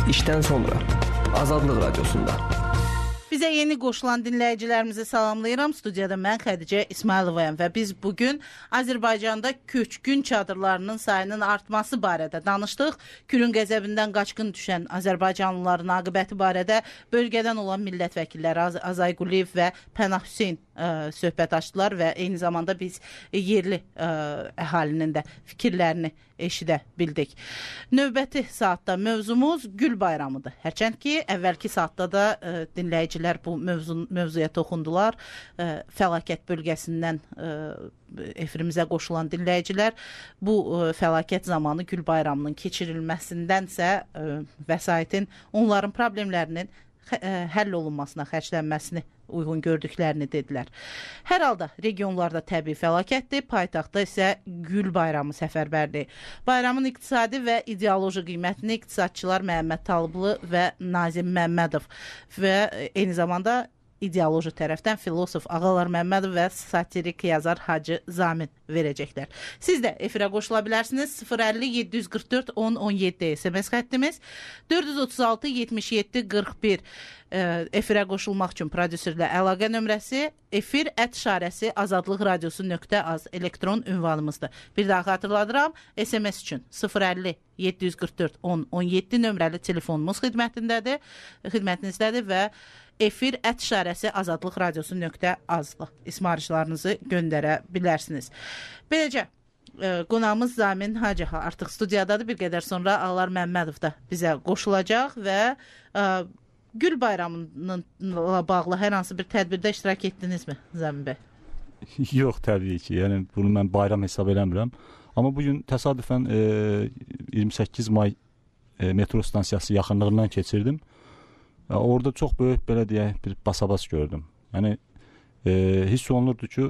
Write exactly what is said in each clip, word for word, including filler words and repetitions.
İşten sonra Azadlıq Radiosunda. Bizə yeni qoşulan dinləyicilərimizi salamlayıram. Studiyada mən Xədicə İsmayılovayam və biz bugün Azərbaycanda köçkün çadırlarının sayının artması barədə danışdıq. Kürün qəzəbindən qaçqın düşən Azərbaycanlıların aqibəti barədə bölgədən olan millət vəkilləri Az Azay Quliyev və Pənah Hüseyn ə, söhbət açdılar və eyni zamanda biz yerli ə, əhalinin də fikirlərini eşidə bildik. Növbəti saatda mövzumuz Gül bayramıdır. Hərçənd ki, əvvəlki saatda da ə, dinləyicilər bu mövzu, mövzuya toxundular. Ə, fəlakət bölgəsindən ə, efirimizə qoşulan dinləyicilər bu ə, fəlakət zamanı Gül bayramının keçirilməsindənsə ə, vəsaitin onların problemlərinin ə, həll olunmasına, xərclənməsini uyğun gördüklərini dedilər. Hər halda regionlarda təbii fəlakətdir, paytaxtda isə Gül bayramı səfərbərliyi. Bayramın iqtisadi və ideoloji qiymətini iqtisadçılar Məhəmməd Talıblı və Nazim Məmmədov və eyni zamanda ideoloji tərəfdən filosof Ağalar Məmmədov və satirik yazar Hacı Zamin verəcəklər. Siz də efirə qoşula bilərsiniz. sıfır əlli yeddi yüz qırx dörd on on yeddi S M S xəttimiz, dörd yüz otuz altı yetmiş yeddi qırx bir e, efirə qoşulmaq üçün prodüserlə əlaqə nömrəsi, efir ət işarəsi azadlıq radiosu nöqtə az elektron ünvanımızdır. Bir daha xatırladıram, S M S üçün sıfır əlli yeddi yüz qırx dörd on on yeddi nömrəli telefonumuz xidmətindədir, xidmətinizdədir və efir ət işarəsi azadlıq radiosu nöqtə azlı ismarışlarınızı göndərə bilərsiniz. Beləcə, e, qonağımız Zamin Hacı artıq studiyadadır. Bir qədər sonra Ağalar Məmmədov da bizə qoşulacaq və e, Gül bayramıyla bağlı hər hansı bir tədbirdə iştirak etdinizmi Zamin bəy? Yox, təbii ki. Yəni bunu mən bayram hesab eləmirəm. Amma bugün təsadüfən e, iyirmi səkkiz may e, metro stansiyası yaxınlığından keçirdim. Orada çox böyük, belə deyək, bir basabas gördüm. Yəni, e, hiss olunurdu ki,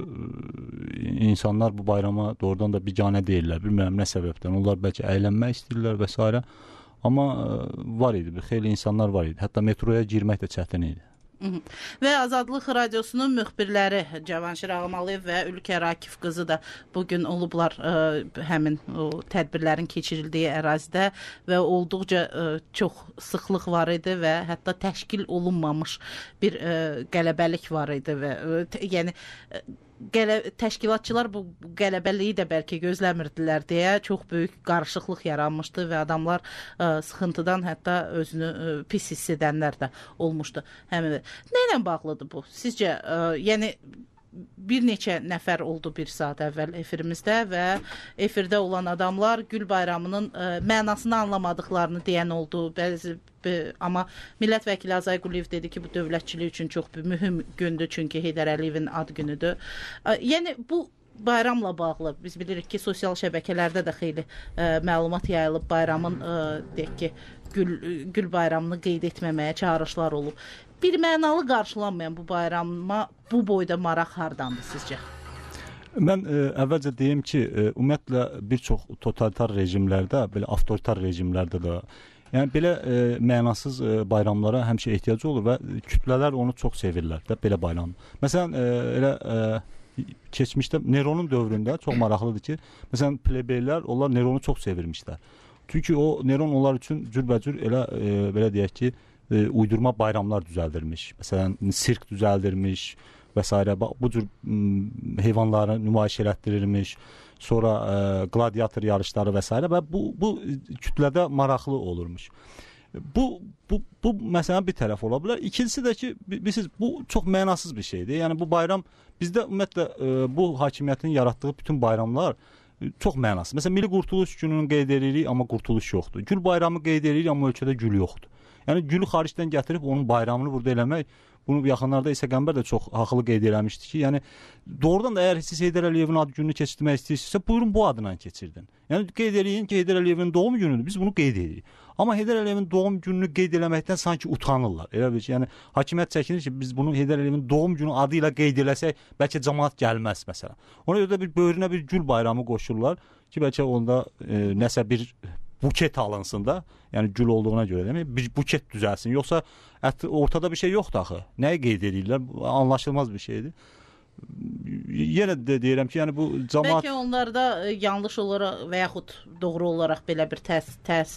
insanlar bu bayrama doğrudan da biganə deyirlər. Bilmirəm nə səbəbdən. Onlar bəlkə əylənmək istəyirlər və s. Amma e, var idi, bir xeyli insanlar var idi. Hətta metroya girmək də çətin idi. Və Azadlıq Radiosunun müxbirləri Cavanşir Ağamalıyev və Ülkər Akif qızı da bugün olublar ə, həmin o tədbirlərin keçirildiyi ərazidə və olduqca ə, çox sıxlıq var idi və hətta təşkil olunmamış bir ə, qələbəlik var idi və ə, yəni ə, Gələ, təşkilatçılar bu qələbəliyi də bəlkə gözləmirdilər deyə çox böyük qarışıqlıq yaranmışdı və adamlar ə, sıxıntıdan hətta özünü ə, pis hiss edənlər də olmuşdu. Həmin. Nə ilə bağlıdır bu? Sizcə, ə, yəni bir neçə nəfər oldu bir saat əvvəl efirimizdə və efirdə olan adamlar Gül bayramının ə, mənasını anlamadıqlarını deyən oldu. Bəzi amma millət vəkili Azay Quliyev dedi ki, bu dövlətçilik üçün çox bir mühüm gündür, çünki Heydər Əliyevin ad günüdür. Yəni bu bayramla bağlı biz bilirik ki, sosial şəbəkələrdə də xeyli ə, məlumat yayılıb bayramın ə, deyək ki, Gül, Gül bayramını qeyd etməməyə çağırışlar olub. Bir mənalı qarşılanmayan bu bayrama bu boyda maraq hardandır sizcə? Mən ə, əvvəlcə deyim ki, ə, ümumiyyətlə bir çox totalitar rejimlərdə, belə avtoritar rejimlərdə də yəni belə ə, mənasız ə, bayramlara həmişə ehtiyacı olur və kütlələr onu çox sevirlər də belə bayram. Məsələn, ə, elə ə, keçmişdə Neronun dövründə çox maraqlıdır ki, məsələn plebeylər onlar Neronu çox sevirmişlər. Çünki o Neron onlar üçün cürbəcür elə ə, belə deyək ki, ə, uydurma bayramlar düzəldirmiş. Məsələn, sirk düzəldirmiş və s. Bu cür ə, heyvanları nümayiş elətdirirmiş. Sonra ə, gladiator yarışları və s. və bu, bu kütlədə maraqlı olurmuş. Bu, bu, bu məsələn bir tərəf ola bilər. İkincisi də ki, bilirsiniz, bu çox mənasız bir şeydir. Yəni bu bayram, bizdə ümumiyyətlə ə, bu hakimiyyətin yaratdığı bütün bayramlar ə, çox mənasız. Məsələn, Milli Qurtuluş gününü qeyd edirik, amma qurtuluş yoxdur. Gül bayramı qeyd edirik, amma ölkədə gül yoxdur. Yəni gülü xaricdən gətirib onun bayramını burada eləmək, bunu yaxınlarda İsa Qəmbər də çox haqlı qeyd eləmişdi ki, yəni doğrudan da əgər siz Heydər Əliyevin ad gününü keçirmək istəyirsinizsə, buyurun bu adından keçirdin. Yəni qeyd eləyin ki, Heydər Əliyevin doğum günüdür, biz bunu qeyd edirik. Amma Heydər Əliyevin doğum gününü qeyd eləməkdən sanki utanırlar. Elə bir ki, yəni hakimiyyət çəkinir ki, biz bunu Heydər Əliyevin doğum günü adı ilə qeyd eləsək, bəlkə cəmaət gəlməz məsələn. Ona görə də bir böyrünə bir gül bayramı qoşurlar ki, bəlkə onda e, nəsə bir buket alınsın da, yəni gül olduğuna görə demək, bir buket düzəlsin. Yoxsa ət, ortada bir şey yoxdur axı. Nəyi qeyd edirlər? Anlaşılmaz bir şeydir. Yenə də deyirəm ki, yəni bu cəmaət... Bəlkə onlarda yanlış olaraq və yaxud doğru olaraq belə bir təs, təs,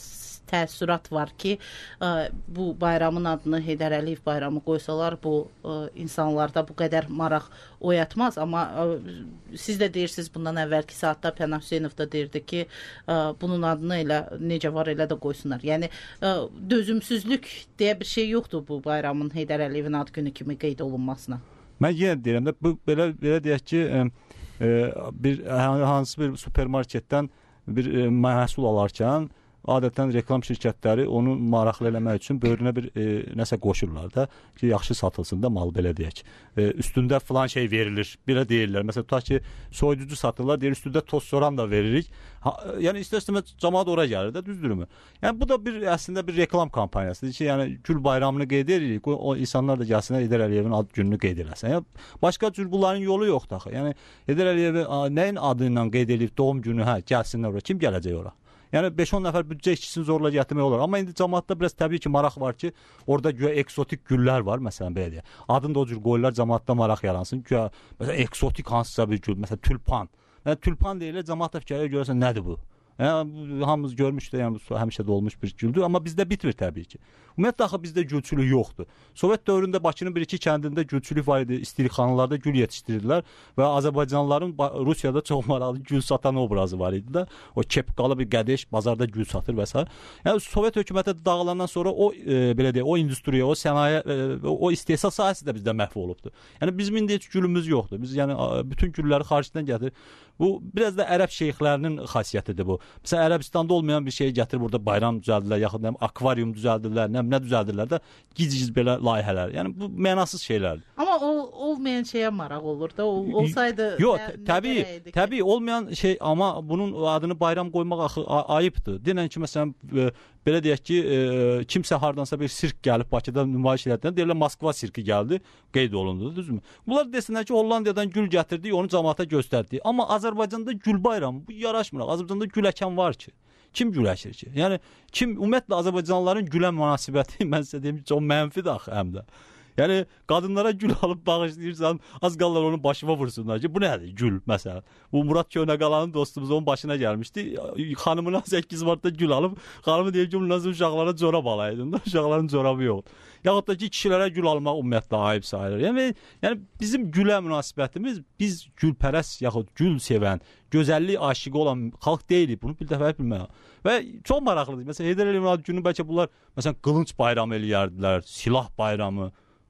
təəssürat var ki, ə, bu bayramın adını Heydər Əliyev bayramı qoysalar, bu ə, insanlarda bu qədər maraq oyatmaz. Amma ə, siz də deyirsiniz, bundan əvvəlki saatda Pənah Hüseynov da deyirdi ki, ə, bunun adını elə necə var elə də qoysunlar. Yəni ə, dözümsüzlük deyə bir şey yoxdur bu bayramın Heydər Əliyevin ad günü kimi qeyd olunmasına. Mən yenə deyirəm də, bu belə belə deyək ki, ə, ə, bir hansı bir supermarketdən bir ə, məhsul alarkən adətən reklam şirkətləri onu maraqlı eləmək üçün böyrünə bir e, nəsə qoşurlar da ki, yaxşı satılsın da mal, belə deyək. E, üstündə filan şey verilir. Belə deyirlər. Məsələn, tutaq ki, soyuducu satırlar, deyir üstündə toz soğan da veririk. Ha, yəni istər-istəməz cəmaət ora gəlir də, düzdürmü? Yəni bu da bir əslində bir reklam kampaniyasıdır ki, yəni Gül bayramını qeyd edirik. O insanlar da gəlsinlər Heydər Əliyevin ad gününü qeyd eləsin. Yəni başqa cür bunların yolu yoxdur axı. Yəni Heydər Əliyevi nəyin adı ilə qeyd edib doğum günü, hə, gəlsinlər ora. Kim gələcək ora? Yəni beş on nəfər büdcə işçisini zorla gətirmək olar. Amma indi cəmaətdə biraz təbii ki, maraq var ki, orada güya eksotik güllər var, məsələn belə deyək. Adını da o cür qoyurlar, cəmaətdə maraq yaransın. Güya məsələn eksotik hansısa bir gül, məsələn tülpan. Yəni tülpan deyilir, cəmaət də fikirləşir, görürsən nədir bu? Yəni hamımız görmüşdü, yəni bu həmişə də olmuş bir güldür, amma bizdə bitmir təbii ki. Ümumiyyətlə axı bizdə gülçülük yoxdur. Sovet dövründə Bakının bir-iki kəndində gülçülük var idi, istirixanalarda gül yetişdirdilər və Azərbaycanlıların Rusiyada çox maraqlı gül satan obrazı var idi də. O kepqalı bir qədəş bazarda gül satır və s. Yəni Sovet hökuməti dağılandan sonra o e, belə deyək, o industriya, o sənaye, e, o istehsal sahəsi də bizdə məhv olubdu. Yəni bizim indi heç gülümüz yoxdur. Biz yəni bütün gülləri xaricdən gətirir. Bu biraz da ərəb şeyxlərinin xasiyyətidir bu. Məsələn, Ərəbistanda olmayan bir şeyi gətirib burada bayram düzəldirlər, yaxud nə akvarium düzəldirlər, nə, nə düzəldirlər də gic-gic belə layihələr. Yəni bu mənasız şeylərdir. Amma o olmayan şeyə maraq olur da, o, olsaydı yox, təbii, təbii olmayan şey, amma bunun adını bayram qoymaq axı ayıbdır. Denən ki, məsələn, e, belə deyək ki, e, kimsə hardansa bir sirk gəlib Bakıda nümayiş elətdirən, deyirlər Moskva sirki gəldi, qeyd olundu, düzdürmü? Bunlar desinlər ki, Hollandiyadan gül gətirdik, onu cəmaata göstərdik. Amma Azərbaycanda gül bayramı bu yaraşmır. Azərbaycanda gül əkən var ki. Kim gül əkir ki? Yəni kim ümumiyyətlə Azərbaycanlıların gülə münasibəti mən sizə deyim ki, çox mənfidir axı həm də. Yəni qadınlara gül alıb bağışlayırsan, az qalırlar onun başına vursunlar ki, bu nədir? Gül məsələn. Bu Murad Köhnəqalanın dostumuz onun başına gəlmişdi. Xanımına səkkiz martda gül alıb, xanımı deyir ki, bundan uşaqlara corab alaydın da, uşaqların corabı yoxdur. Yaxud da ki, kişilərə gül almaq ümumiyyətlə ayıb sayılır. Yəni, yəni bizim gülə münasibətimiz, biz gülpərəst yaxud gül sevən, gözəllik aşiqi olan xalq deyilik. Bunu bir dəfə bilmək. Və çox maraqlıdır. Məsələn, Heydər Əliyevin ad günü bəlkə bunlar məsələn qılınc bayramı eləyərdilər, silah bayramı.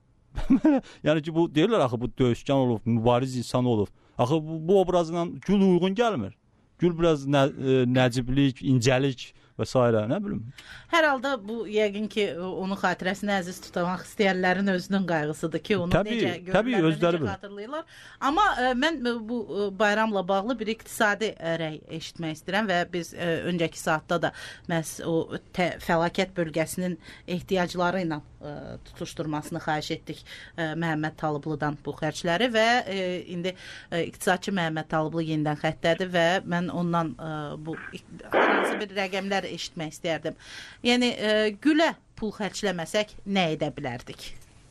Yəni ki, bu deyirlər axı bu döyüşkan olub, mübariz insan olub. Axı bu, bu obrazla gül uyğun gəlmir. Gül biraz nə, e, nəciblik, incəlik və s. nə bilim. Hər halda bu yəqin ki, onun xatirəsini əziz tutmaq istəyənlərin özünün qayğısıdır ki, onu təbii, necə görürlər, necə xatırlayırlar. Amma ə, mən bu ə, bayramla bağlı bir iqtisadi ə, rəy eşitmək istəyirəm və biz ə, öncəki saatda da məhz o tə, fəlakət bölgəsinin ehtiyacları ilə ə, tutuşturmasını xahiş etdik ə, Məhəmməd Talıblıdan bu xərcləri və ə, indi ə, iqtisadçı Məhəmməd Talıblı yenidən xəttədir və mən ondan ə, bu hansı bir rəqəmlər eşitmək istərdim. Yəni e, gülə pul xərcləməsək nə edə bilərdik?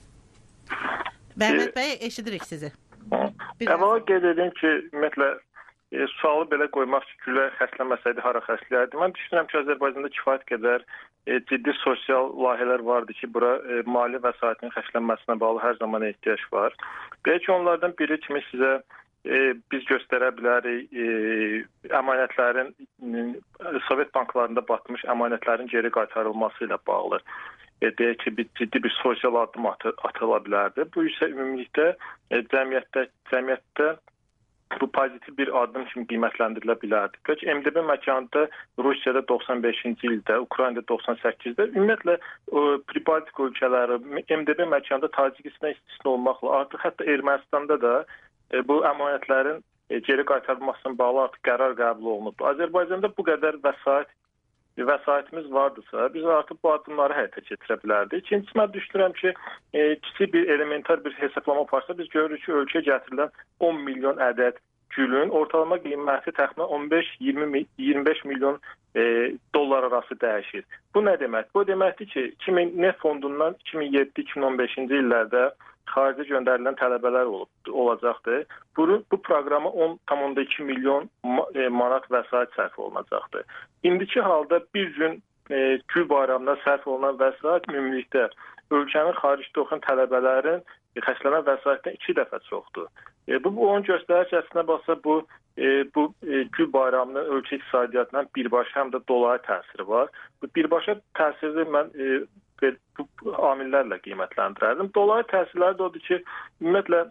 Məhəmməd bəy, eşidirik sizi. Əvvəla qeyd edim ki, ümumiyyətlə e, sualı belə qoymaq ki, gülə xərcləməsəydi hara xərcləyərdi. Mən düşünürəm ki, Azərbaycanda kifayət qədər e, ciddi sosial layihələr vardı ki, bura e, mali vəsaitinin xərclənməsinə bağlı hər zaman ehtiyac var. Belki onlardan biri kimi sizə E, biz göstərə bilərik e, əmanətlərin e, Sovet banklarında batmış əmanətlərin geri qaytarılması ilə bağlı. E, deyək ki, bir, ciddi bir sosial addım atı, atıla bilərdi. Bu isə ümumilikdə e, cəmiyyətdə, cəmiyyətdə bu pozitiv bir addım kimi qiymətləndirilə bilərdi. Peki M D B məkanında Rusiyada doxsan beşinci ildə, Ukraynada doxsan səkkizdə, ümumiyyətlə o, Pribaltik ölkələri M D B məkanında Tacikistan istisna olmaqla artıq hətta Ermənistanda da bu əmanətlərin geri qaytarılmasına bağlı artıq qərar qəbul olunub. Azərbaycanda bu qədər vəsait, vəsaitimiz vardısa, biz artıq bu addımları həyata keçirə bilərdik. İkincisi, mən düşünürəm ki, e, kiçik bir elementar bir hesablama aparsa, biz görürük ki, ölkəyə gətirilən on milyon ədəd gülün ortalama qiyməti təxminən on beş iyirmi beş milyon e, dollar arası dəyişir. Bu nə demək? Bu deməkdir ki, iki min Neft fondundan iki min yeddi iki min on beşinci illərdə xaricə göndərilən tələbələr olub, olacaqdır. Bu, bu proqrama on tam iki milyon manat vəsait sərf olunacaqdır. İndiki halda bir gün e, Gül bayramına sərf olunan vəsait ümumilikdə ölkənin xaricdə oxuyan tələbələrin xərclənən vəsaitdən iki dəfə çoxdur. E, bu, bu onun göstərici əslində baxsa bu e, bu e, Gül bayramının ölkə iqtisadiyyatından birbaşa həm də dolayı təsiri var. Bu birbaşa təsirini mən e, bu amillərlə qiymətləndirərdim. Dolayı təsirləri də odur ki, ümumiyyətlə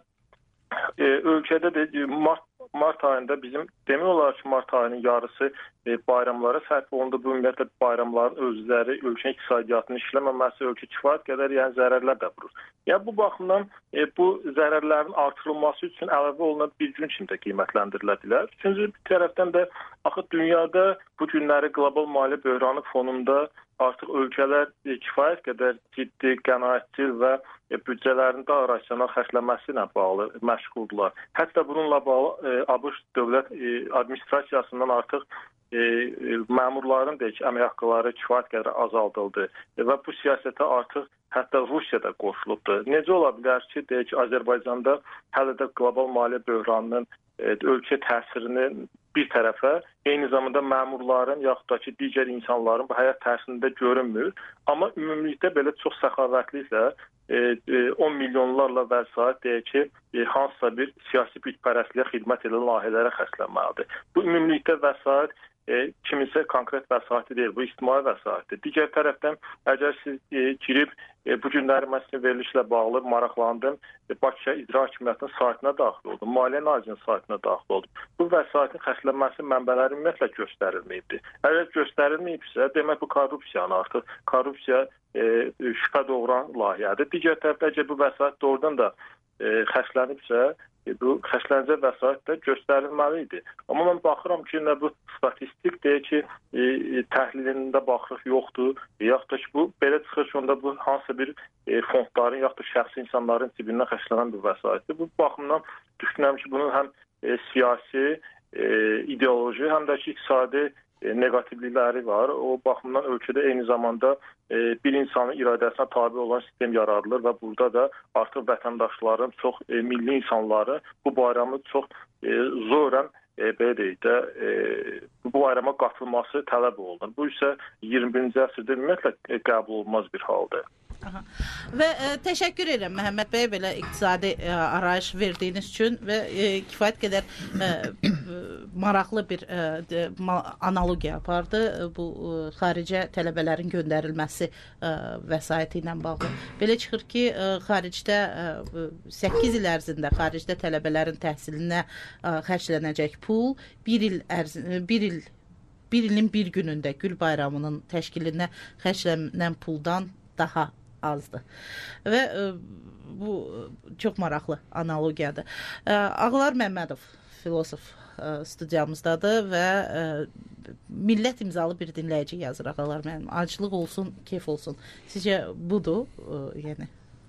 e, ölkədə də mart Mart ayında bizim demək olar ki, mart ayının yarısı e, bayramlara sərf olundu. Bu ümumiyyətlə bayramların özləri, ölkə iqtisadiyyatının işləməməsi, ölkə kifayət qədər yəni zərərlər də vurur. Yəni bu baxımdan e, bu zərərlərin artırılması üçün əlavə olunan bir gün kimi də qiymətləndirilə bilər. Üçüncü bir tərəfdən də axı dünyada bu günləri qlobal maliyyə böhranı fonunda artıq ölkələr e, kifayət qədər ciddi, qənaətcil və e, büdcələrin daha rasional xərclənməsi ilə bağlı məşğuldurlar. Hətta bununla bağlı e, ABŞ dövlət e, administrasiyasından artıq e, e, məmurların deyək, əmək haqqları kifayət qədər azaldıldı e, və bu siyasətə artıq hətta Rusiya da qoşulubdur. Necə ola bilər ki, deyək, Azərbaycanda hələ də qlobal maliyyə böhranının e, ölkə təsirini bir tərəfə, eyni zamanda məmurların yaxud da ki, digər insanların bu həyat təsirində görünmür. Amma ümumilikdə belə çox səxavətliklə e, on milyonlarla vəsait deyək ki, e, hansısa bir siyasi bütpərəstliyə xidmət edən layihələrə xərclənməlidir. Bu ümumilikdə vəsait e, kiminsə konkret vəsaiti deyil, bu ictimai vəsaitdir. Digər tərəfdən, əgər siz e, girib e, bu günləri məsələn verilişlə bağlı maraqlandım, e, Bakı İcra Hakimiyyətinin saytına daxil oldum, Maliyyə Nazirinin saytına daxil oldum. Bu vəsaitin xərclənməsi mənbələri ümumiyyətlə göstərilməyibdir. Əgər göstərilməyibsə, demək bu korrupsiyanı artıq, korrupsiya e, şübhə doğuran layihədir. Digər tərəfdə, əgər bu vəsait doğrudan da e, xərclənibsə, e, bu xərclənəcək vəsait də göstərilməli idi. Amma mən baxıram ki, nə bu statistik deyir ki, e, təhlilində baxırıq yoxdur, e, yaxud da ki, bu belə çıxır ki, onda bu hansı bir e, fondların, yaxud da şəxsi insanların cibindən xərclənən bir vəsaitdir. Bu baxımdan düşünürəm ki, bunun həm e, siyasi, e, ideoloji, həm də ki, iqtisadi e, negativlikləri var. O baxımdan ölkədə eyni zamanda e, bir insanın iradəsinə tabi olan sistem yaradılır və burada da artıq vətəndaşların, çox e, milli insanları bu bayramı çox e, zorən E, belə deyək də, e, bu bayrama qatılması tələb olunur. Bu isə iyirmi birinci əsrdə ümumiyyətlə e, qəbul olunmaz bir haldır. Aha. Və e, təşəkkür edirəm Məhəmməd bəy belə iqtisadi e, arayış verdiyiniz üçün və e, kifayət qədər e, maraqlı bir e, de, ma, analogiya apardı bu e, xaricə tələbələrin göndərilməsi e, vəsaiti ilə bağlı. Belə çıxır ki, e, xaricdə e, səkkiz il ərzində xaricdə tələbələrin təhsilinə e, xərclənəcək pul bir il ərzində bir il bir ilin bir günündə Gül bayramının təşkilinə xərclənən puldan daha azdır. Və e, bu çox maraqlı analogiyadır. E, Ağlar Məmmədov filosof e, studiyamızdadır və e, millət imzalı bir dinləyici yazır Ağlar mənim. Aclıq olsun, keyf olsun. Sizcə budur? E, yəni.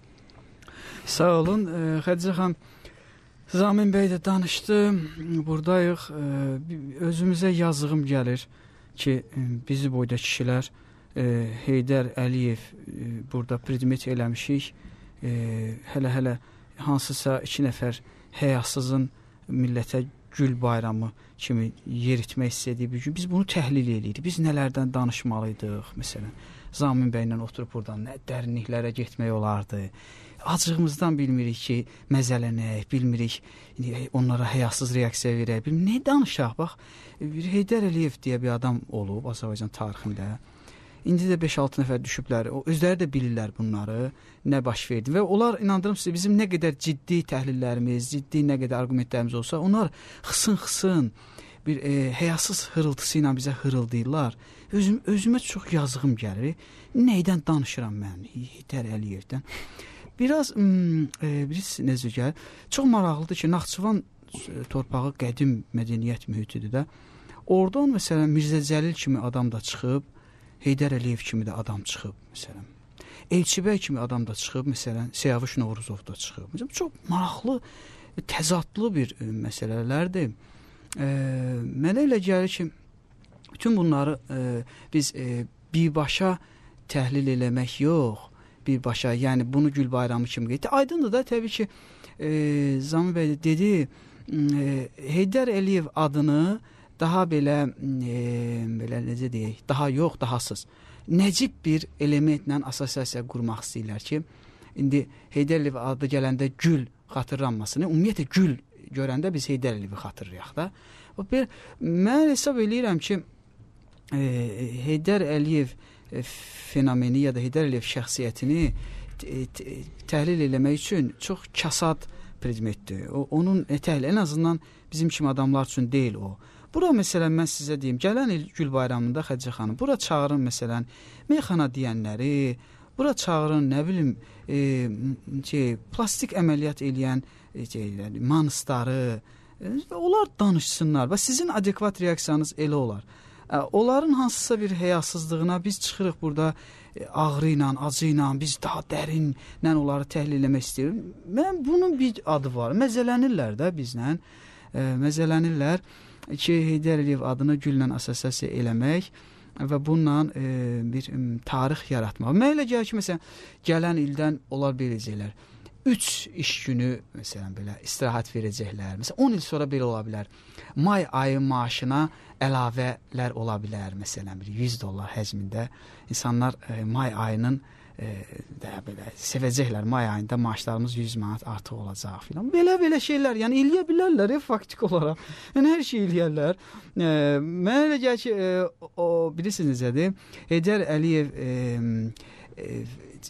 Sağ olun. E, Xədicə xanım, Zamin bəy də danışdı. Buradayıq. E, özümüzə yazığım gəlir ki, bizi boyda kişilər E, Heydər Əliyev e, burada predmet eləmişik. E, hələ-hələ hansısa iki nəfər həyasızın millətə Gül bayramı kimi yeritmək istədiyi bir gün biz bunu təhlil edirik. Biz nələrdən danışmalıydıq? Məsələn, Zamin bəylə oturub buradan nə dərinliklərə getmək olardı. Acığımızdan bilmirik ki, məzələnək, bilmirik onlara həyasız reaksiya verək, bilmirik, nə danışaq? Bax, bir Heydər Əliyev deyə bir adam olub Azərbaycan tarixində. İndi də beş altı nəfər düşüblər. O özləri də bilirlər bunları, nə baş verdi. Və onlar, inandırım sizə, bizim nə qədər ciddi təhlillərimiz, ciddi nə qədər argumentlərimiz olsa, onlar xısın-xısın bir e, həyasız hırıltısı ilə bizə hırıldayırlar. Özüm, özümə çox yazığım gəlir. Nəydən danışıram mən? Heydər Əliyevdən. Biraz, hmm, e, biz necə gəlir? Çox maraqlıdır ki, Naxçıvan torpağı qədim mədəniyyət mühitidir də. Oradan, məsələn, Mirzə Cəlil kimi adam da çıxıb, Heydər Əliyev kimi də adam çıxıb, məsələn. Elçibəy kimi adam da çıxıb, məsələn, Siyavuş Novruzov da çıxıb. Məsələn, çox maraqlı, təzadlı bir e, məsələlərdir. E, mənə elə gəlir ki, bütün bunları e, biz e, birbaşa təhlil eləmək yox, birbaşa, yəni bunu Gül bayramı kimi qeyd. Aydındır da, təbii ki, e, Zami bəy dedi, e, Heydər Əliyev adını daha belə, e, belə necə deyək, daha yox, dahasız. nəcib bir elementlə assosiasiya qurmaq istəyirlər ki, indi Heydər Əliyev adı gələndə gül xatırlanmasını, ümumiyyətlə gül görəndə biz Heydər Əliyevi xatırlayaq da. Bir, mən hesab edirəm ki, e, Heydər Əliyev e, fenomeni ya da Heydər Əliyev şəxsiyyətini təhlil eləmək üçün çox kasad predmetdir. O, onun təhlil ən azından bizim kimi adamlar üçün deyil o. Bura məsələn mən sizə deyim, gələn il Gül bayramında Xədicə xanım, bura çağırın məsələn meyxana deyənləri, bura çağırın, nə bilim, e, şey, plastik əməliyyat eləyən e, şey, manıstarı, e, onlar danışsınlar və sizin adekvat reaksiyanız elə olar. E, onların hansısa bir həyasızlığına biz çıxırıq burada e, ağrı ilə, acı ilə, biz daha dərinlə onları təhlil eləmək istəyirik. Mən bunun bir adı var, məzələnirlər də bizlə, e, məzələnirlər ki, Heydər Əliyev adını güllə assosiasiya eləmək və bununla e, bir e, tarix yaratmaq. Mən elə gəlir ki, məsələn, gələn ildən onlar verəcəklər. Üç iş günü, məsələn, belə istirahət verəcəklər. Məsələn, on il sonra belə ola bilər. May ayı maaşına əlavələr ola bilər. Məsələn, bir yüz dollar həcmində insanlar e, may ayının e, də belə sevəcəklər. May ayında maaşlarımız yüz manat artıq olacaq filan. Belə-belə şeylər, yəni eləyə bilərlər, e, faktik olaraq. Yəni hər şey eləyərlər. E, mən elə gəlir ki, e, o bilirsiniz necədir? Heydər Əliyev e, e,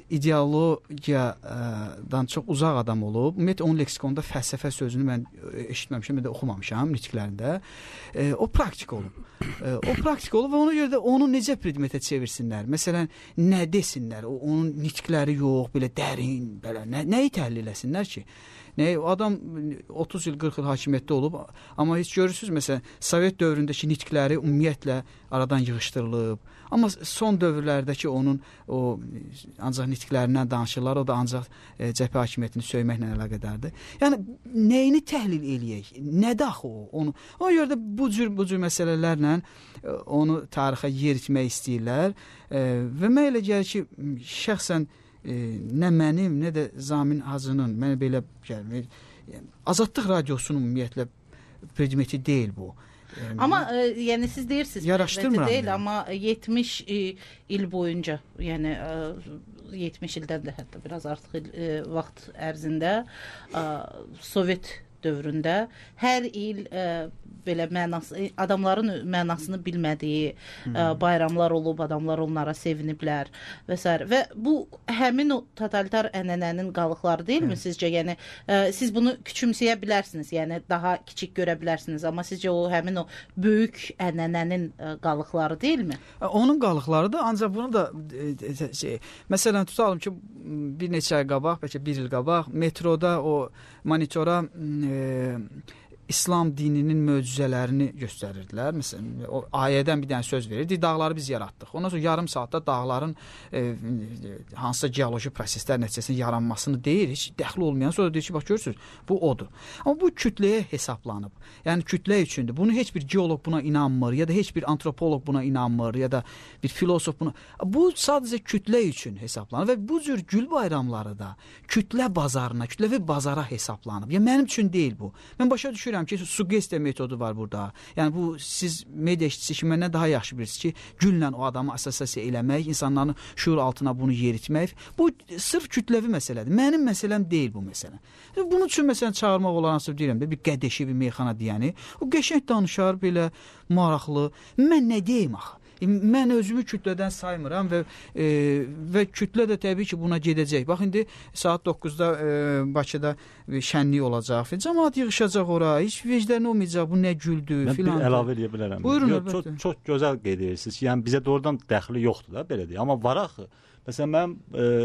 ideologiyadan çox uzaq adam olub. Ümumiyyətlə onun leksikonda fəlsəfə sözünü mən eşitməmişəm, mən də oxumamışam nitqlərində. E, o praktik olub. E, o praktik olub və ona görə də onu necə predmetə çevirsinlər? Məsələn, nə desinlər? O, onun nitqləri yox, belə dərin, belə nə, nəyi təhlil eləsinlər ki? Nə, adam otuz il, qırx il hakimiyyətdə olub, amma heç görürsünüz, məsələn, Sovet dövründəki nitqləri ümumiyyətlə aradan yığışdırılıb. Amma son dövrlərdəki onun o ancaq nitqlərindən danışırlar, o da ancaq e, cəbhə hakimiyyətini söyməklə əlaqədardır. Yəni nəyini təhlil eləyək? Nədə axı o? Onu, ona görə də bu cür bu cür məsələlərlə e, onu tarixə yeritmək istəyirlər e, və mən elə gəlir ki, şəxsən e, nə mənim, nə də Zamin Hacının mənə belə gəlmir. Yəni, Azadlıq radiosunun ümumiyyətlə predmeti deyil bu. Amma e, yəni siz deyirsiniz yaraşdırmıram deyil, yəni. Amma yetmiş e, il boyunca, yəni e, yetmiş ildən də hətta biraz artıq il, e, vaxt ərzində e, Sovet dövründə hər il e, belə mənası, adamların mənasını bilmədiyi hmm. e, bayramlar olub, adamlar onlara seviniblər və s. Və bu həmin o totalitar ənənənin qalıqları deyilmi hmm. sizcə? Yəni e, siz bunu küçümsəyə bilərsiniz, yəni daha kiçik görə bilərsiniz, amma sizcə o həmin o böyük ənənənin e, qalıqları deyilmi? Onun qalıqlarıdır, ancaq bunu da e, şey, məsələn tutalım ki, bir neçə ay qabaq, bəlkə bir il qabaq metroda o monitora e, İslam dininin möcüzələrini göstərirdilər. Məsələn, o ayədən bir dənə söz verirdi, dağları biz yaratdıq. Ondan sonra yarım saatda dağların e, hansısa geoloji proseslər nəticəsində yaranmasını deyir, heç dəxli olmayan. Sonra deyir ki, bax görürsünüz, bu odur. Amma bu kütləyə hesablanıb. Yəni kütlə üçündür. Bunu heç bir geolog buna inanmır, ya da heç bir antropoloq buna inanmır, ya da bir filosof buna. Bu sadəcə kütlə üçün hesablanıb və bu cür gül bayramları da kütlə bazarına, kütləvi bazara hesablanıb. Yəni mənim üçün deyil bu. Mən başa düşürəm ki, suggestiya metodu var burada. Yəni bu siz media işçisi kimi məndən daha yaxşı bilirsiniz ki, güllə o adamı assosiasiya eləmək, insanların şuur altına bunu yeritmək, bu sırf kütləvi məsələdir. Mənim məsələm deyil bu məsələ. Bunun üçün məsələn çağırmaq olan asıb deyirəm də, bir qədəşi, bir meyxana deyəni, o qəşəng danışar, belə maraqlı. Mən nə deyim axı? Mən özümü kütlədən saymıram və e, və kütlə də təbii ki, buna gedəcək. Bax indi saat doqquzda e, Bakıda şənlik olacaq. Cəmaət yığışacaq ora. Heç vecdən olmayacaq. Bu nə güldür filan. Mən bir əlavə eləyə bilərəm. Buyurun, Yo, çox, çox gözəl qeyd edirsiniz. Yəni bizə doğrudan dəxli yoxdur da, belə deyək. Amma var axı. Məsələn, mənim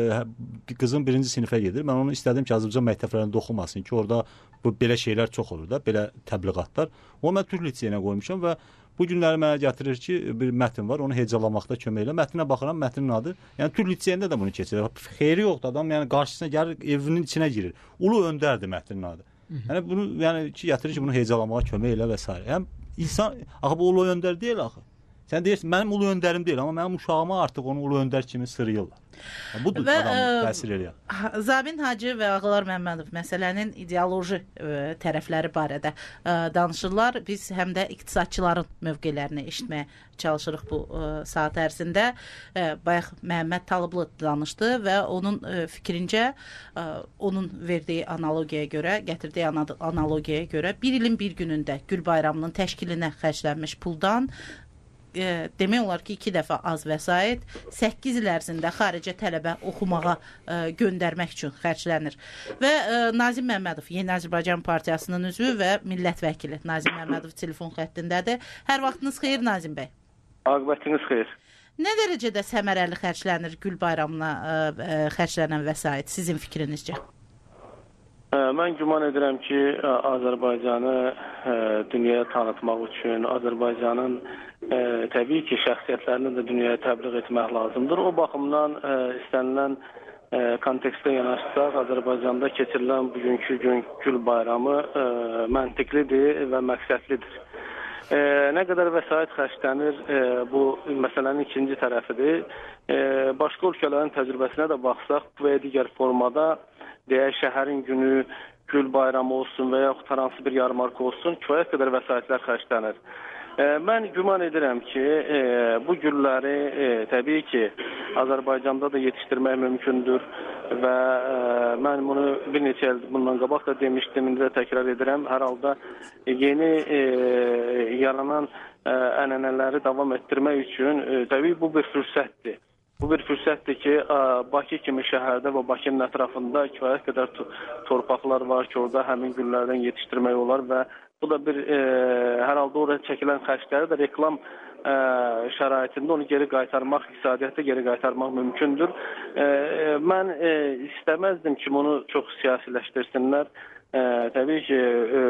e, qızım birinci sinifə gedir. Mən onu istədim ki, Azərbaycan məktəblərində oxumasın ki, orada bu belə şeylər çox olur da, belə təbliğatlar. Onu mən Türk liseyinə qoymuşam və bu günləri mənə gətirir ki, bir mətn var, onu hecalamaqda kömək elə. Mətninə baxıram, mətnin adı. Yəni Türk liseyində də bunu keçirir. Xeyri yoxdur, adam yəni qarşısına gəlir, evinin içinə girir. Ulu öndərdir mətnin adı. Hı -hı. Yəni bunu yəni ki, gətirir ki, bunu hecalamağa kömək elə və s. Yəni insan axı bu ulu öndər deyil axı. Sən deyirsən, mənim ulu öndərim deyil, amma mənim uşağıma artıq onu ulu öndər kimi sırıyırlar. Yəni, budur və, adamın təsir edən. Zabin Hacı və Ağalar Məmmədov məsələnin ideoloji ə, tərəfləri barədə ə, danışırlar. Biz həm də iqtisadçıların mövqelərini eşitməyə çalışırıq bu ə, saat ərzində. Ə, bayaq Məhəmməd Talıblı danışdı və onun ə, fikrincə ə, onun verdiyi analogiyaya görə, gətirdiyi analogiyaya görə bir ilin bir günündə Gül Bayramının təşkilinə xərclənmiş puldan E, demək olar ki, iki dəfə az vəsait səkkiz il ərzində xaricə tələbə oxumağa e, göndərmək üçün xərclənir. Və e, Nazim Məmmədov, Yeni Azərbaycan Partiyasının üzvü və millət vəkili Nazim Məmmədov telefon xəttindədir. Hər vaxtınız xeyir Nazim bəy. Aqibətiniz xeyir. Nə dərəcədə səmərəli xərclənir Gül Bayramına e, xərclənən vəsait sizin fikrinizcə? Mən güman edirəm ki, Azərbaycanı dünyaya tanıtmaq üçün, Azərbaycanın ə, təbii ki, şəxsiyyətlərini də dünyaya təbliğ etmək lazımdır. O baxımdan ə, istənilən ə, kontekstə yanaşsaq, Azərbaycanda keçirilən bugünkü gün Gül Bayramı ə, məntiqlidir və məqsədlidir. Ə, nə qədər vəsait xərclənir, ə, bu məsələnin ikinci tərəfidir. Ə, başqa ölkələrin təcrübəsinə də baxsaq, bu və digər formada deyək, şəhərin günü, Gül Bayramı olsun və yaxud hər hansı bir yarmarka olsun, kifayət qədər vəsaitlər xərclənir. E, mən güman edirəm ki, e, bu gülləri e, təbii ki, Azərbaycanda da yetişdirmək mümkündür və e, mən bunu bir neçə il bundan qabaq da demişdim, indi də təkrar edirəm. Hər halda yeni e, yaranan e, ənənələri davam etdirmək üçün e, təbii bu bir fürsətdir. Bu bir fürsətdir ki, Bakı kimi şəhərdə və Bakının ətrafında kifayət qədər torpaqlar var ki, orada həmin güllərdən yetişdirmək olar və bu da bir, e, hər halda orada çəkilən xərcləri də reklam e, şəraitində onu geri qaytarmaq, iqtisadiyyatda geri qaytarmaq mümkündür. E, mən e, istəməzdim ki, bunu çox siyasiləşdirsinlər. E, təbii ki, e,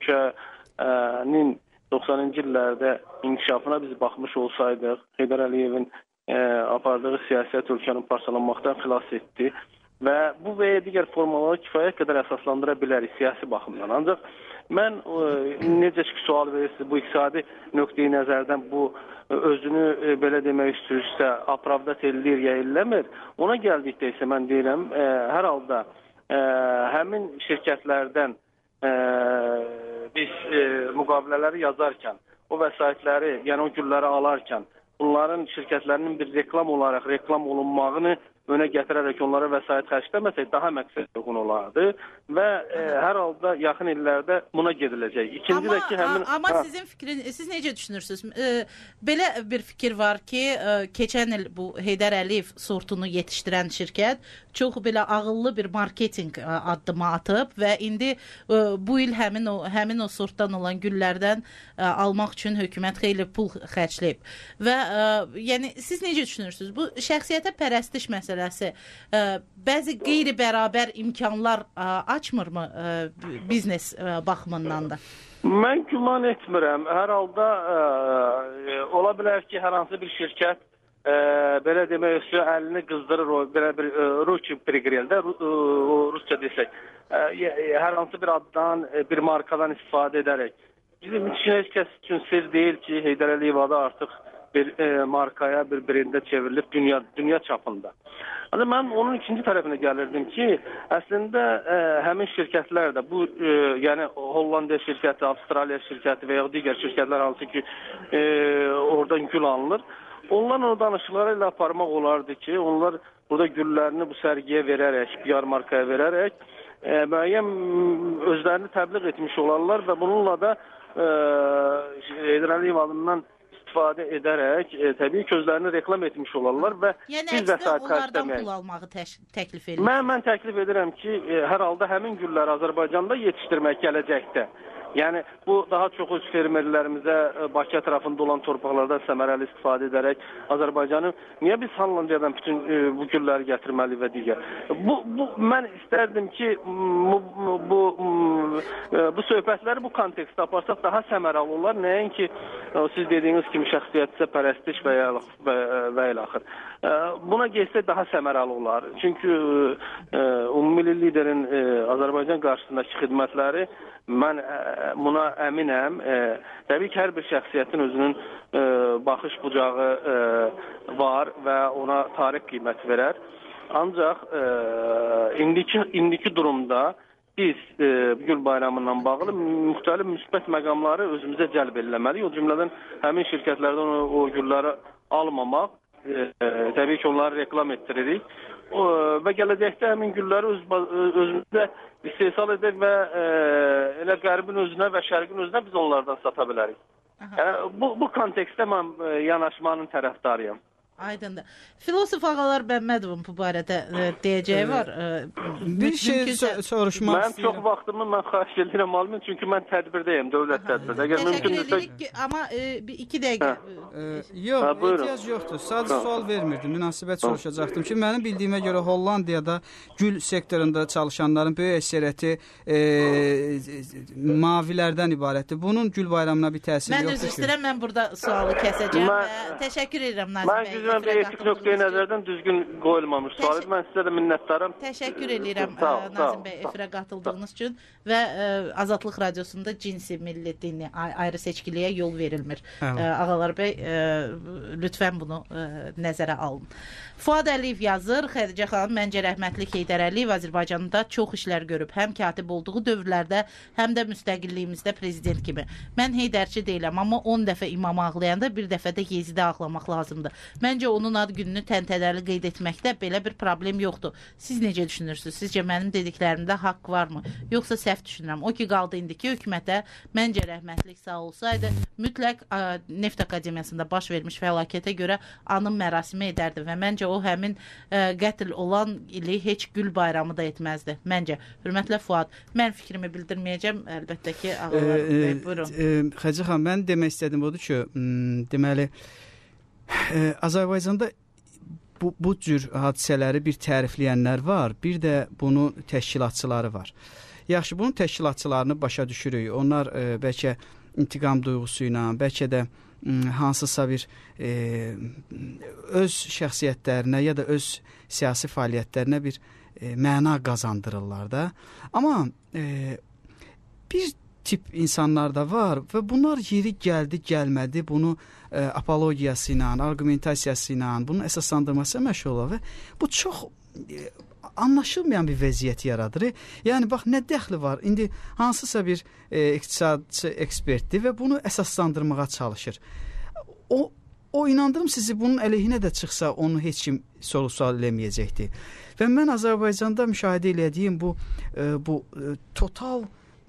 ölkənin doxsanıncı illərdə inkişafına biz baxmış olsaydıq, Heydər Əliyevin E, apardığı siyasət ölkənin parçalanmaqdan xilas etdi və bu və digər formaları kifayət qədər əsaslandıra bilərik siyasi baxımdan. Ancaq mən e, necə ki sual verirsiniz, bu iqtisadi nöqteyi nəzərdən bu e, özünü e, belə demək istəyirsə apravdat eləyir ya eləmir. Ona gəldikdə isə mən deyirəm, e, hər halda e, həmin şirkətlərdən e, biz e, müqavilələri yazarkən, o vəsaitləri, yəni o gülləri alarkən bunların şirkətlərinin bir reklam olaraq reklam olunmağını önə gətirərək onlara vəsait xərcləməsək daha məqsəd uyğun olardı və e, hər halda yaxın illərdə buna gediləcək. İkinci amma, də ki, həmin amma ha. sizin fikrin, siz necə düşünürsünüz? E, belə bir fikir var ki, e, keçən il bu Heydər Əliyev sortunu yetişdirən şirkət çox belə ağıllı bir marketinq addımı atıb və indi e, bu il həmin o həmin o sortdan olan güllərdən e, almaq üçün hökumət xeyli pul xərcləyib. Və e, yəni siz necə düşünürsünüz? Bu şəxsiyyətə pərəstiş məsələsi Ə, bəzi qeyri-bərabər imkanlar ə, açmırmı ə, biznes ə, baxımından da? Mən güman etmirəm. Hər halda ə, ola bilər ki, hər hansı bir şirkət ə, belə demək istəyir, əlini qızdırır o belə bir ruki prigreldə, rusca desək, ə, hər hansı bir addan, bir markadan istifadə edərək. Bizim üçün heç kəs üçün sir deyil ki, Heydər Əliyev adı artıq bir e, markaya, bir brendə çevrilib dünya dünya çapında. Amma mən onun ikinci tərəfinə gəlirdim ki, əslində e, həmin şirkətlər də bu, e, yəni Hollandiya şirkəti, Avstraliya şirkəti və ya digər şirkətlər hansı ki, e, oradan gül alınır. Onların o danışıqları ilə aparmaq olardı ki, onlar burada güllərini bu sərgiyə verərək, yarmarkaya verərək e, müəyyən özlərini təbliğ etmiş olarlar və bununla da e, Heydər Əliyev adından istifadə edərək e, təbii ki, özlərini reklam etmiş olarlar və yəni, biz vəsait onlardan pul almağı təklif edir. Mən, mən təklif edirəm ki, e, hər halda həmin gülləri Azərbaycanda yetişdirmək gələcəkdə. Yəni, bu daha çox öz fermerlərimizə Bakı ətrafında olan torpaqlardan səmərəli istifadə edərək Azərbaycanı, niyə biz Hollandiyadan bütün e, bu gülləri gətirməli və digər. Bu, bu, mən istərdim ki, bu, bu, bu, bu söhbətləri bu kontekstdə aparsaq daha səmərəli olar. Nəinki o siz dediyiniz kimi şəxsiyyətsə pərəstiş və ya və, və ilə axır. Buna geçsək daha səmərəli olar. Çünki ümummilli liderin Azərbaycan qarşısındakı xidmətləri mən buna əminəm. Təbii ki, hər bir şəxsiyyətin özünün baxış bucağı var və ona tarix qiymət verər. Ancaq indiki, indiki durumda biz e, Gül bayramından bağlı müxtəlif müsbət məqamları özümüzə cəlb eləməliyik. O cümlədən həmin şirkətlərdən o, o gülləri almamaq, e, e, təbii ki, onları reklam etdiririk. O, və gələcəkdə həmin gülləri öz, özümüzə istehsal edək və e, elə qərbin özünə və şərqin özünə biz onlardan sata bilərik. Yəni, bu, bu kontekstdə mən e, yanaşmanın tərəfdarıyam. Aydındır. Filosof ağalar Məmmədovun bu barədə e, deyəcəyi var. E, bir şey soruşmaq mən istəyirəm. Çox vaxtımı mən xahiş edirəm almayın, çünki mən tədbirdəyim, dövlət tədbirdə. Əgər mümkündürsə... Amma e, bir iki dəqiqə... E, yox, ha, ehtiyac yoxdur. Sadəcə ha. sual vermirdim, münasibət soruşacaqdım ki, mənim bildiyimə görə Hollandiyada gül sektorunda çalışanların böyük əksəriyyəti e, mavilərdən ibarətdir. Bunun gül bayramına bir təsiri mən yoxdur ki. Mən üzr istəyirəm, mən burada sualı kəsəcəm və təşəkkür edirəm Nazim bəy. Mən bir etik nöqteyi nəzərdən düzgün qoyulmamış sual. Mən sizə də minnətdaram. Təşəkkür edirəm Nazim bəy efirə qatıldığınız üçün və ə, Azadlıq Radiosunda cinsi, milli, dini ayrı seçkiliyə yol verilmir. Ə, ağalar bəy, ə, lütfən bunu ə, nəzərə alın. Fuad Əliyev yazır, Xədicə xanım, məncə rəhmətli Heydər Əliyev Azərbaycanda çox işlər görüb, həm katib olduğu dövrlərdə, həm də müstəqilliyimizdə prezident kimi. Mən Heydərçi deyiləm, amma on dəfə imamı ağlayanda bir dəfə də Yezidi ağlamaq lazımdır. Məncə onun ad gününü təntənəli qeyd etməkdə belə bir problem yoxdur. Siz necə düşünürsünüz? Sizcə mənim dediklərimdə haqq varmı? Yoxsa səhv düşünürəm? O ki qaldı indiki hökumətə, məncə rəhmətlik sağ olsaydı, mütləq ə, Neft Akademiyasında baş vermiş fəlakətə görə anım mərasimi edərdi və məncə o həmin ə, qətl olan ili heç gül bayramı da etməzdi. Məncə. Hörmətlə Fuad, mən fikrimi bildirməyəcəm. Əlbəttə ki, ağalar, e, buyurun. E, Xədicə xanım, mən demək istədim odur ki, deməli, e, Azərbaycanda bu, bu cür hadisələri bir tərifləyənlər var, bir də bunun təşkilatçıları var. Yaxşı, bunun təşkilatçılarını başa düşürük. Onlar e, bəlkə intiqam duyğusu ilə, bəlkə də hansısa bir e, öz şəxsiyyətlərinə ya da öz siyasi fəaliyyətlərinə bir e, məna qazandırırlar da. Amma e, bir tip insanlar da var və bunlar yeri gəldi, gəlmədi, bunu e, apologiyası ilə, argumentasiyası ilə, bunun əsaslandırması məşğul olur və bu çox e, anlaşılmayan bir vəziyyət yaradır. Yəni, bax, nə dəxli var? İndi hansısa bir e, iqtisadçı ekspertdir və bunu əsaslandırmağa çalışır. O, o inandırım sizi, bunun əleyhinə də çıxsa, onu heç kim soru-sual eləməyəcəkdir. Və mən Azərbaycanda müşahidə elədiyim bu, e, bu e, total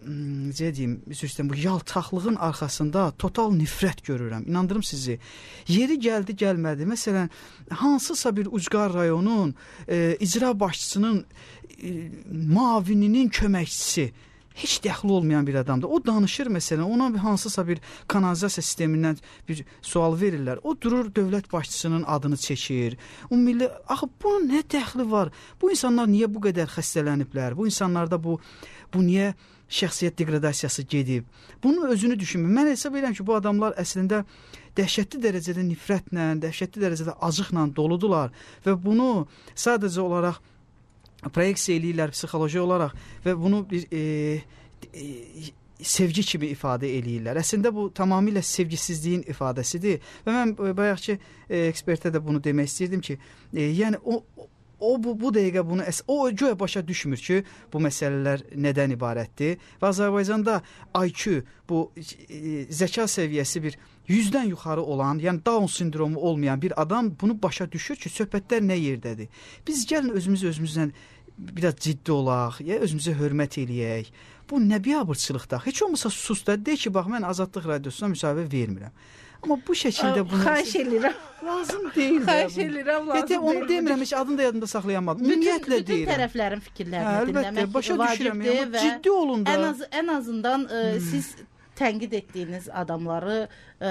necə deyim, bu yaltaqlığın arxasında total nifrət görürəm. İnandırım sizi. Yeri gəldi, gəlmədi. Məsələn, hansısa bir ucqar rayonun e, icra başçısının e, mavininin köməkçisi heç dəxli olmayan bir adamdır. O danışır məsələn, ona bir hansısa bir kanalizasiya sistemindən bir sual verirlər. O durur dövlət başçısının adını çəkir. O milli, axı bunun nə dəxli var? Bu insanlar niyə bu qədər xəstələniblər? Bu insanlarda bu bu niyə şəxsiyyət degradasiyası gedib? Bunu özünü düşünmür. Mən hesab edirəm ki, bu adamlar əslində dəhşətli dərəcədə nifrətlə, dəhşətli dərəcədə acıqla doludular və bunu sadəcə olaraq proyeksiya eləyirlər psixoloji olaraq və bunu bir e, e, sevgi kimi ifadə eləyirlər. Əslində bu tamamilə sevgisizliyin ifadəsidir və mən bayaqki e, ekspertə də bunu demək istəyirdim ki, e, yəni o O bu, bu dəqiqə bunu, o göyə başa düşmür ki, bu məsələlər nədən ibarətdir və Azərbaycanda I Q, bu e, zəka səviyyəsi bir yüzdən yuxarı olan, yəni Down sindromu olmayan bir adam bunu başa düşür ki, söhbətlər nə yerdədir. Biz gəlin özümüz özümüzlə biraz ciddi olaq, ya özümüzə hörmət eləyək. Bu nə biabırçılıqda? Heç olmasa sus da, deyək ki, bax, mən Azadlıq Radiosuna müsahibə vermirəm. Amma bu şəkildə bunu... Xahiş edirəm. Lazım deyil. Xahiş edirəm, lazım deyil. Onu demirəm, heç adını da yadımda saxlayamadım. Ümumiyyətlə deyirəm. Bütün tərəflərin fikirlərini dinləmək başa düşürəm, vacibdir və ciddi olun da. Ən, az, ən azından ə, siz tənqid etdiyiniz adamları ə,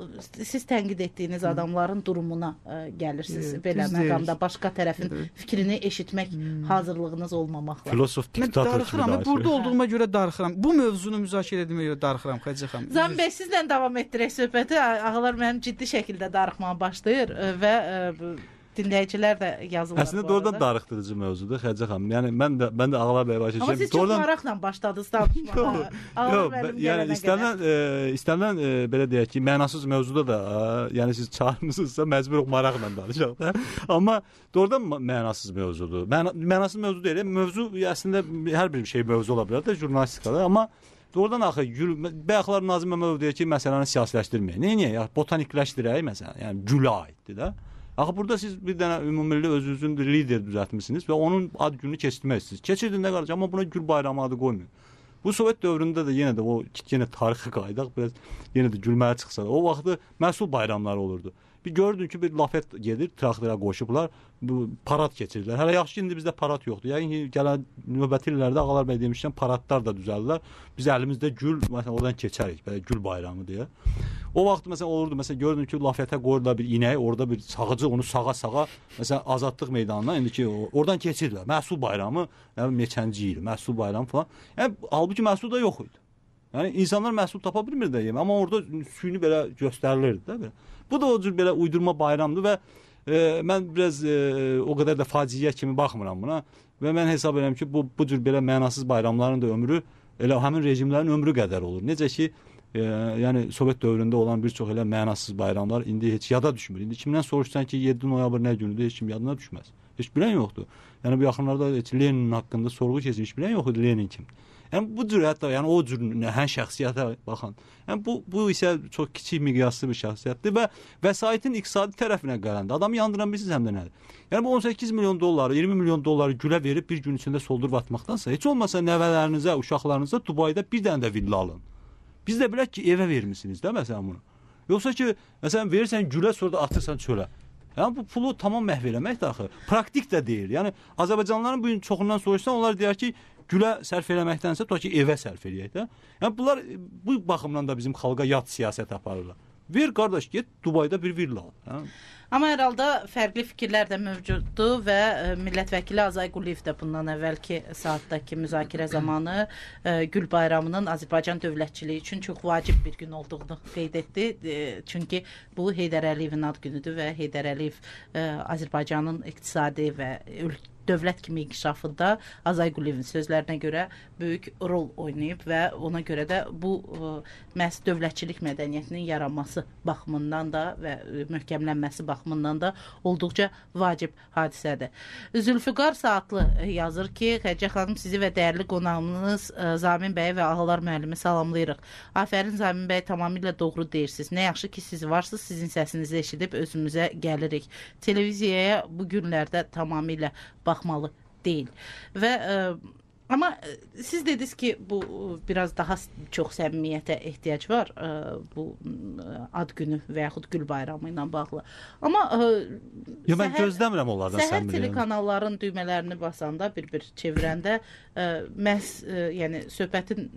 siz tənqid etdiyiniz adamların durumuna ə, gəlirsiniz Evet, belə düz məqamda deyirik. başqa tərəfin Evet. fikrini eşitmək hazırlığınız olmamaqla. Filosof Mən diktator kimi darıxıram, danışır. burada olduğuma görə darıxıram. Bu mövzunu müzakirə etməyə görə darıxıram Xədicə xanım. Zamin bəy, sizlə davam etdirək söhbəti. Ağalar mənim ciddi şəkildə darıxmağa başlayır ə, və ə, dinləyicilər də yazırlar. Əslində bu doğrudan arada. darıxdırıcı mövzudur Xədicə xanım. Yəni mən də mən də Ağalar bəy başa Amma düşürəm. siz çox maraqla başladınız danışmağa. Yox, yəni istənilən e, istənilən e, belə deyək ki, mənasız mövzuda da, e, yəni siz çağırmısınızsa məcbur maraqla danışaq da. Amma doğrudan mənasız mövzudur. Məna, mənasız mövzu deyil. Mövzu əslində hər bir şey mövzu ola bilər də jurnalistikada, amma doğrudan axı bayaqlar Nazim Məmmədov deyir ki, məsələni siyasiləşdirməyin. Nəyə? Ya botanikləşdirək məsələn. Yəni gülə aiddir də. Axı burada siz bir dənə ümumilli özünüzün lider düzəltmisiniz və onun ad gününü keçirmək istəyirsiniz. Keçirdin nə qalacaq, amma buna Gül bayramı adı qoymayın. Bu Sovet dövründə də yenə də o yenə tarixi qayıdaq, biraz yenə də gülməyə çıxsa da, o vaxtı məhsul bayramları olurdu. Bir gördün ki, bir lafet gedir, traktora qoşublar, bu parad keçirdilər. Hələ yaxşı ki, indi bizdə parad yoxdur. Yəni ki, gələn növbəti illərdə Ağalar bəy demişkən paradlar da düzəldilər. Biz əlimizdə gül, məsələn, oradan keçərik, belə gül bayramı deyə. O vaxt məsələn olurdu, məsələn gördün ki, lafetə qoyurlar bir inəyi, orada bir sağıcı onu sağa-sağa, məsələn Azadlıq meydanına indi ki, oradan keçirdilər. Məhsul bayramı, yəni neçənci il, məhsul bayramı falan. Yəni halbuki məhsul da yox idi. Yəni insanlar məhsul tapa bilmir də yemək, amma orada süni belə göstərilirdi də belə. Bu da o cür belə uydurma bayramdır və e, mən biraz e, o qədər də faciə kimi baxmıram buna və mən hesab edirəm ki, bu bu cür belə mənasız bayramların da ömrü elə həmin rejimlərin ömrü qədər olur. Necə ki, e, yəni Sovet dövründə olan bir çox elə mənasız bayramlar indi heç yada düşmür. İndi kimdən soruşsan ki, yeddi noyabr nə günüdür, heç kim yadına düşməz. Heç bilən yoxdur. Yəni bu yaxınlarda heç Lenin haqqında sorğu keçmiş bilən yox idi, Lenin kim. Yəni bu cür hətta yəni o cür nəhəng şəxsiyyətə baxan. Yəni bu bu isə çox kiçik miqyaslı bir şəxsiyyətdir və vəsaitin iqtisadi tərəfinə gələndə adamı yandıran bilirsiniz həm də nədir? Yəni bu on səkkiz milyon dolları, iyirmi milyon dolları gülə verib bir gün içində soldurub atmaqdansa heç olmasa nəvələrinizə, uşaqlarınıza Dubayda bir dənə də villa alın. Biz də bilək ki, evə vermisiniz də məsələn bunu. Yoxsa ki, məsələn verirsən gülə, sonra da atırsan çölə. Yəni bu pulu tamam məhv eləməkdir axı. Praktik də deyil. Yəni Azərbaycanlıların bu gün çoxundan soruşsan onlar deyər ki, gülə sərf eləməkdənsə to ki evə sərf eləyək də. Yəni bunlar bu baxımdan da bizim xalqa yad siyasət aparırlar. Ver qardaş, get Dubayda bir villa al. Hə? Amma hər halda fərqli fikirlər də mövcuddur və ə, millət vəkili Azay Quliyev də bundan əvvəlki saatdakı müzakirə zamanı ə, Gül bayramının Azərbaycan dövlətçiliyi üçün çox vacib bir gün olduğunu qeyd etdi. E, çünki bu Heydər Əliyevin ad günüdür və Heydər Əliyev ə, Azərbaycanın iqtisadi və ölkə dövlət kimi inkişafında Azay Quliyevin sözlərinə görə böyük rol oynayıb və ona görə də bu ə, məhz dövlətçilik mədəniyyətinin yaranması baxımından da və ə, möhkəmlənməsi baxımından da olduqca vacib hadisədir. Zülfüqar Saatlı yazır ki, Xədicə xanım sizi və dəyərli qonağınız ə, Zamin bəy və Ağalar müəllimi salamlayırıq. Afərin Zamin bəy, tamamilə doğru deyirsiniz. Nə yaxşı ki siz varsınız, sizin səsinizi eşidib özümüzə gəlirik. Televiziyaya bu günlərdə tamamilə baxmalı deyil. Və ə, amma siz dediniz ki, bu biraz daha çox səmimiyyətə ehtiyac var ə, bu ə, ad günü və yaxud Gül bayramı ilə bağlı. Amma ə, Ya mən səhər, gözləmirəm onlardan səmimiyyət. Səhər səmimiyyət. telekanalların düymələrini basanda bir-bir çevirəndə ə, məhz ə, yəni söhbətin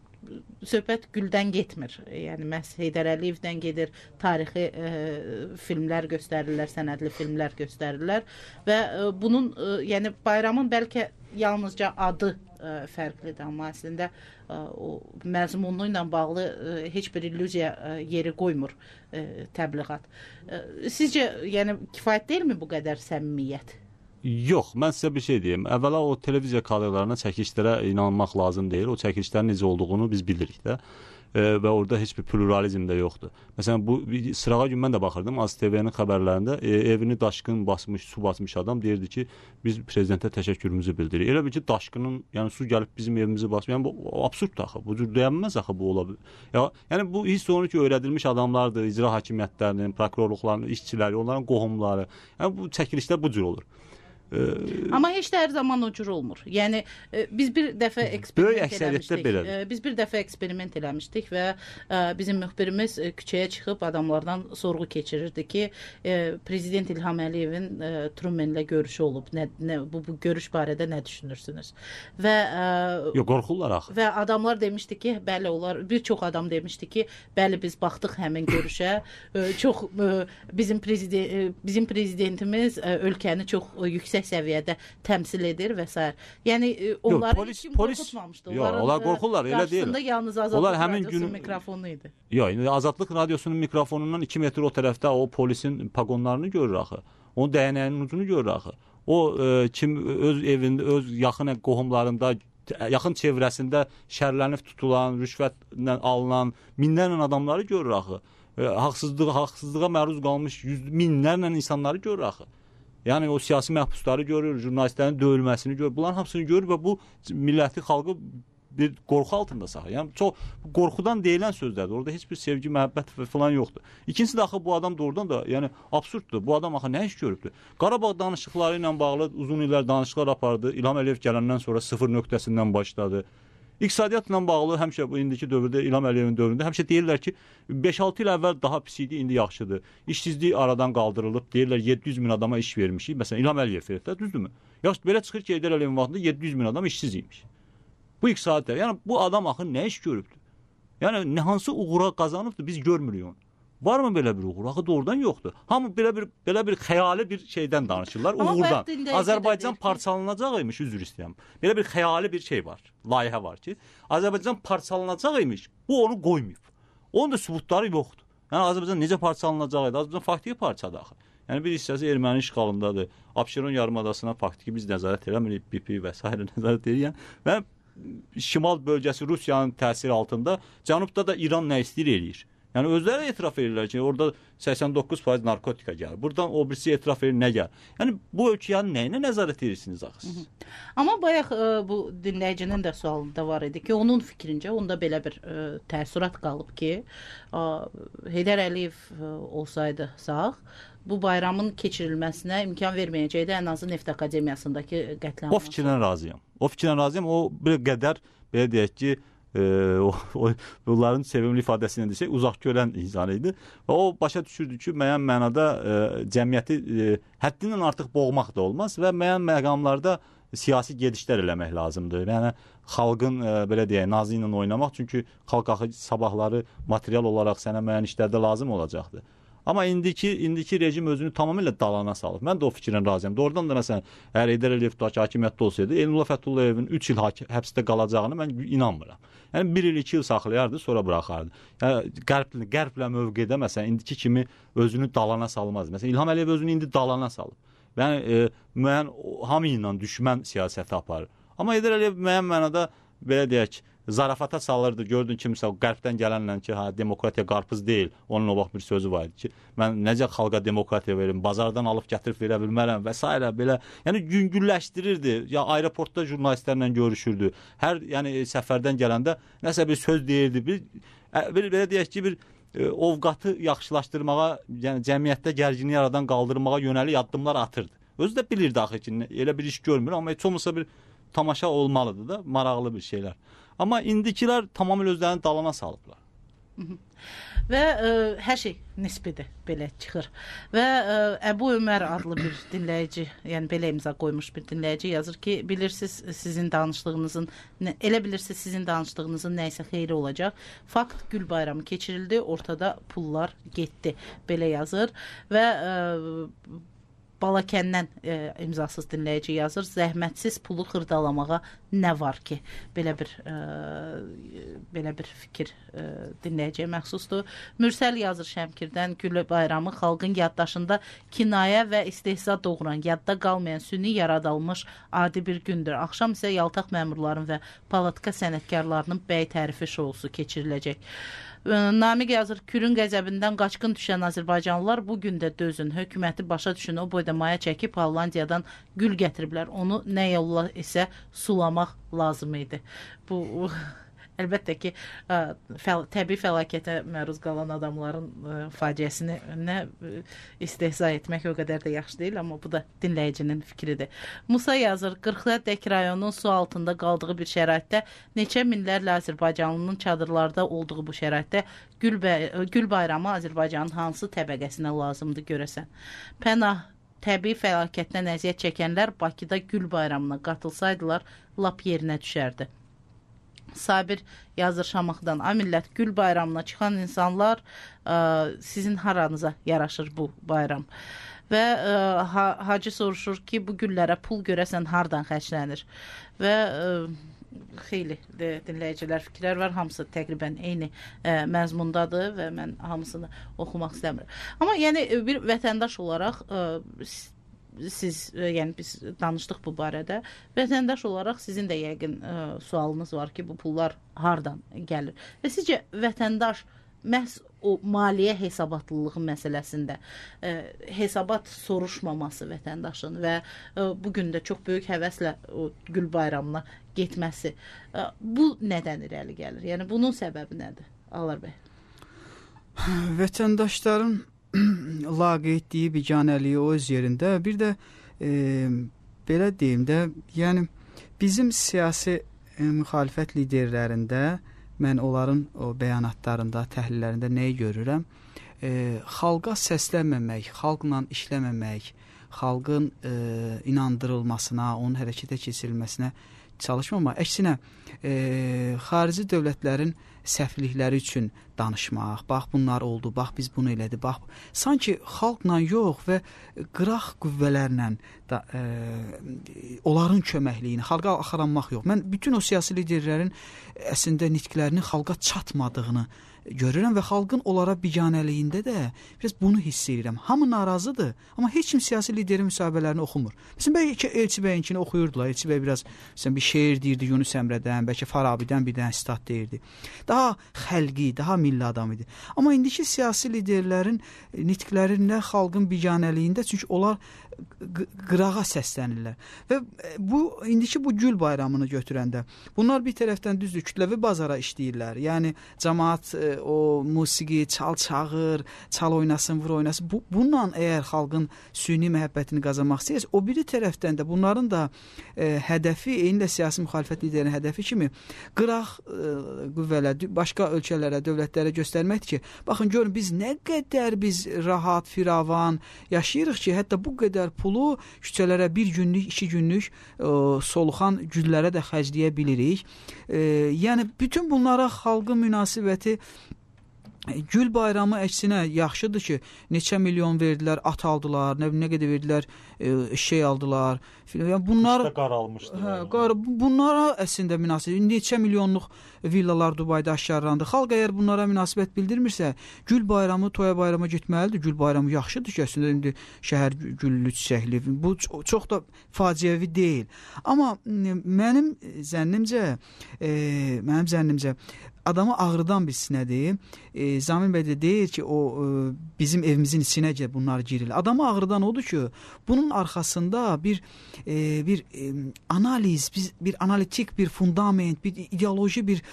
söhbət Güldən getmir. Yəni məhz Heydər Əliyevdən gedir, tarixi e, filmlər göstərirlər, sənədli filmlər göstərirlər və e, bunun e, yəni bayramın bəlkə yalnızca adı e, fərqlidir, amma əslində e, o məzmunu ilə bağlı e, heç bir illüziya e, yeri qoymur e, təbliğat. E, sizcə yəni kifayət deyilmi bu qədər səmimiyyət? Yox, mən sizə bir şey deyim. Əvvəla o televiziya kadrlarına, çəkilişlərə inanmaq lazım deyil. O çəkilişlərin necə olduğunu biz bilirik də. E, və orada heç bir pluralizm də yoxdur. Məsələn, bu sırağa gün mən də baxırdım Az T V-nin xəbərlərində e, evini daşqın basmış, su basmış adam deyirdi ki, biz prezidentə təşəkkürümüzü bildiririk. Elə bil ki, daşqının, yəni su gəlib bizim evimizi basmış. Yəni bu absurddur axı. Bu cür deyilməz axı bu ola bilər. Ya, yəni bu hiss olunur ki, öyrədilmiş adamlardır, icra hakimiyyətlərinin, prokurorluqlarının işçiləri, onların qohumları. Yəni bu çəkilişlər bu cür olur. Amma heç də hər zaman o cür olmur. Yəni e, biz bir dəfə eksperiment eləmişdik. E, biz bir dəfə eksperiment eləmişdik və e, bizim müxbirimiz e, küçəyə çıxıb adamlardan sorğu keçirirdi ki, e, prezident İlham Əliyevin e, Truman'la görüşü olub. Nə, nə bu, bu görüş barədə nə düşünürsünüz? Və e, Yox, qorxurlar axı. Və adamlar demişdi ki, bəli, onlar bir çox adam demişdi ki, bəli biz baxdıq həmin görüşə. E, çox e, bizim prezident e, bizim prezidentimiz e, ölkəni çox e, yüksək səviyyədə təmsil edir və s. Yəni onları polis, heç kim polis, qorxutmamışdı. Yox, onlar qorxurlar, elə deyil. Qarşısında yalnız Azadlıq Radiosunun mikrofonu idi. Yox, Azadlıq Radiosunun mikrofonundan iki metr o tərəfdə o polisin pagonlarını görür axı. Onun dəyənəyinin ucunu görür axı. O e, kim öz evində, öz yaxın qohumlarında, yaxın çevrəsində şərlənib tutulan, rüşvətlə alınan minlərlə adamları görür axı. E, haqsızlığa, haqsızlığa məruz qalmış yüz minlərlə insanları görür axı. Yəni o siyasi məhbusları görür, jurnalistlərin döyülməsini görür. Bunların hamısını görür və bu milləti, xalqı bir qorxu altında saxlayır. Yəni çox qorxudan deyilən sözlərdir. Orada heç bir sevgi, məhəbbət falan yoxdur. İkincisi də axı bu adam doğrudan da, yəni absurddur. Bu adam axı nə iş görübdür? Qarabağ danışıqları ilə bağlı uzun illər danışıqlar apardı. İlham Əliyev gələndən sonra sıfır nöqtəsindən başladı. İqtisadiyyatla bağlı həmişə bu indiki dövrdə, İlham Əliyevin dövründə həmişə deyirlər ki, beş altı il əvvəl daha pis idi, indi yaxşıdır. İşsizlik aradan qaldırılıb, deyirlər yeddi yüz min adama iş vermişik. Məsələn, İlham Əliyev verir, düzdürmü? Yaxşı, belə çıxır ki, Heydər Əliyevin vaxtında yeddi yüz min adam işsiz imiş. Bu iqtisadiyyat, yəni bu adam axı nə iş görübdür? Yəni nə hansı uğura qazanıbdır, biz görmürük onu. Varmı belə bir uğur? Axı doğrudan yoxdur. Hamı belə bir belə bir xəyali bir şeydən danışırlar, uğurdan. Azərbaycan parçalanacaq imiş, üzr istəyirəm. Belə bir xəyali bir şey var, layihə var ki, Azərbaycan parçalanacaq imiş. Bu onu qoymayıb. Onun da sübutları yoxdur. Yəni Azərbaycan necə parçalanacaq idi? Azərbaycan faktiki parçadır axı. Yəni bir hissəsi erməni işğalındadır. Abşeron yarımadasına faktiki biz nəzarət eləmirik, B P və s. nəzarət edirəm. Və şimal bölgəsi Rusiyanın təsiri altında, cənubda da İran nə istəyir eləyir. Yəni özləri etiraf edirlər ki, orada səksən doqquz faiz narkotika gəlir. Buradan o birisi etiraf edir, nə gəlir? Yəni bu ölkənin nəyinə nəzarət edirsiniz axı siz? Amma bayaq ə, bu dinləyicinin də sualında var idi ki, onun fikrincə onda belə bir ə, təəssürat qalıb ki, ə, Heydər Əliyev ə, olsaydı sağ, bu bayramın keçirilməsinə imkan verməyəcəkdi, ən azı Neft Akademiyasındakı qətliamdan. O fikirlə razıyam. O fikirlə razıyam. O bir qədər belə deyək ki, e, o, o bunların sevimli ifadəsini desək, uzaq görən insan idi və o başa düşürdü ki, müəyyən mənada e, cəmiyyəti e, həddindən artıq boğmaq da olmaz və müəyyən məqamlarda siyasi gedişlər eləmək lazımdır. Yəni xalqın e, belə deyək, nazı ilə oynamaq, çünki xalq axı sabahları material olaraq sənə müəyyən işlərdə lazım olacaqdır. Amma indiki indiki rejim özünü tamamilə dalana salıb. Mən də o fikirlə razıyam. Doğrudan da məsələn, əgər Heydər Əliyev hakimiyyətdə olsaydı, Elnullah Fətullayevin üç il həbsdə qalacağını mən inanmıram. Yəni bir il, iki il saxlayardı, sonra buraxardı. Yəni qərblə, qərblə mövqedə məsələn indiki kimi özünü dalana salmaz. Məsələn İlham Əliyev özünü indi dalana salıb. Yəni e, müəyyən hamı ilə düşmən siyasəti aparır. Amma Heydər Əliyev müəyyən mənada belə deyək, zarafata salırdı. Gördün kimsə qərbdən gələnlə ki, ha demokratiya qarpız deyil. Onun o vaxt bir sözü var idi ki, mən necə xalqa demokratiya verim, bazardan alıb gətirib verə bilmərəm və s. belə. Yəni yüngülləşdirirdi. Ya aeroportda jurnalistlərlə görüşürdü. Hər yəni səfərdən gələndə nəsə bir söz deyirdi. Bir, bir belə deyək ki, bir e, ovqatı yaxşılaşdırmağa, yəni cəmiyyətdə gərginliyi aradan qaldırmağa yönəlik addımlar atırdı. Özü də bilirdi axı ki, elə bir iş görmür, amma heç olmasa bir tamaşa olmalıdır da, maraqlı bir şeylər. Amma indikilər tamamilə özlərini dalana salıblar. Və ə, hər şey nisbidir, belə çıxır. Və ə, Əbu Ömər adlı bir dinləyici, yəni belə imza qoymuş bir dinləyici yazır ki, bilirsiniz sizin danışdığınızın, elə bilirsiniz sizin danışdığınızın nə isə xeyri olacaq. Fakt Gül bayramı keçirildi, ortada pullar getdi, belə yazır. Və ə, Balakəndən e, imzasız dinləyici yazır. Zəhmətsiz pulu xırdalamağa nə var ki? Belə bir e, belə bir fikir e, dinləyiciyə məxsusdur. Mürsəl yazır Şəmkirdən, Gül bayramı xalqın yaddaşında kinayə və istehza doğuran, yadda qalmayan süni yaradılmış adi bir gündür. Axşam isə yaltaq məmurların və palatka sənətkarlarının bəy tərifi şousu keçiriləcək. Namiq yazır, Kürün qəzəbindən qaçqın düşən Azərbaycanlılar bu gün də dözün, hökuməti başa düşün, o boyda maya çəkib Hollandiyadan gül gətiriblər, onu nə yolla isə sulamaq lazım idi. Bu əlbəttə ki, ə, fəl təbii fəlakətə məruz qalan adamların ə, faciəsini nə ə, istehza etmək o qədər də yaxşı deyil, amma bu da dinləyicinin fikridir. Musa yazır, qırxdək rayonunun su altında qaldığı bir şəraitdə neçə minlərlə Azərbaycanlının çadırlarda olduğu bu şəraitdə Gül, Gül bayramı Azərbaycanın hansı təbəqəsinə lazımdır görəsən? Pənah təbii fəlakətdən əziyyət çəkənlər Bakıda Gül bayramına qatılsaydılar, lap yerinə düşərdi. Sabir yazır Şamaxıdan, a millət, Gül bayramına çıxan insanlar, ə, sizin haranıza yaraşır bu bayram? Və ə, ha, Hacı soruşur ki, bu güllərə pul görəsən hardan xərclənir? Və ə, xeyli de, dinləyicilər fikirlər var, hamısı təqribən eyni ə, məzmundadır və mən hamısını oxumaq istəmirəm. Amma yəni bir vətəndaş olaraq ə, siz, yəni biz danışdıq bu barədə. Vətəndaş olaraq sizin də yəqin ə, sualınız var ki, bu pullar hardan gəlir? Və sizcə vətəndaş məhz o maliyyə hesabatlılığı məsələsində ə, hesabat soruşmaması vətəndaşın və ə, bugün də çox böyük həvəslə o Gül bayramına getməsi, ə, bu nədən irəli gəlir? Yəni bunun səbəbi nədir? Alar bəy. Vətəndaşların laqeydliyi, biganəliyi o öz yerində. Bir də e, belə deyim də, yəni bizim siyasi e, müxalifət liderlərində, mən onların o bəyanatlarında, təhlillərində nəyi görürəm? E, xalqa səslənməmək, xalqla işləməmək, xalqın e, inandırılmasına, onun hərəkətə keçirilməsinə çalışmamaq. Əksinə, e, xarici dövlətlərin səhvlikləri üçün danışmaq, bax bunlar oldu, bax biz bunu elədi, bax sanki xalqla yox və qıraq qüvvələrlə da, e, onların köməkliyini, xalqa axaranmaq yox. Mən bütün o siyasi liderlərin əslində nitqlərinin xalqa çatmadığını görürəm və xalqın onlara biganəliyində də biraz bunu hiss edirəm. Hamı narazıdır, amma heç kim siyasi liderin müsahibələrini oxumur. Məsələn, bəlkə Elçi bəyinkini oxuyurdular. Elçi bəy biraz məsələn, bir şeir deyirdi Yunus Əmrədən, bəlkə Farabidən bir dənə sitat deyirdi. Daha xəlqi, daha milli adam idi. Amma indiki siyasi liderlərin nitqlərində xalqın biganəliyində, çünki onlar qırağa səslənirlər. Və bu indiki bu Gül bayramını götürəndə bunlar bir tərəfdən düzdür, kütləvi bazara işləyirlər. Yəni cəmaət o musiqi, çal çağır, çal oynasın, vur oynasın. Bu bununla əgər xalqın süni məhəbbətini qazanmaq istəyirsə, o biri tərəfdən də bunların da e, hədəfi, eyni də siyasi müxalifət liderinin hədəfi kimi qıraq e, qüvvələr, başqa ölkələrə, dövlətlərə göstərməkdir ki, baxın görün biz nə qədər biz rahat, firavan yaşayırıq ki, hətta bu qədər pulu küçələrə bir günlük, iki günlük e, soluxan güllərə də xərcləyə bilirik. E, yəni bütün bunlara xalqın münasibəti Gül bayramı əksinə yaxşıdır ki, neçə milyon verdilər, at aldılar, nə, nə qədər verdilər, e, şey aldılar. Yəni bunlar qaralmışdı. Hə, qar, bunlara əslində münasibət, neçə milyonluq villalar Dubayda aşkarlandı. Xalq əgər bunlara münasibət bildirmirsə, Gül bayramı, toya bayrama getməlidir. Gül bayramı yaxşıdır ki, əslində indi şəhər güllü, çiçəkli. Bu çox da faciəvi deyil. Amma mənim zənnimcə, e, mənim zənnimcə adamı ağrıdan bilsin nədir? E, Zamin bəy də deyir ki, o e, bizim evimizin içinə gəl bunlar girilir. Adamı ağrıdan odur ki, bunun arxasında bir e, bir e, analiz, bir, bir analitik bir fundament, bir ideoloji bir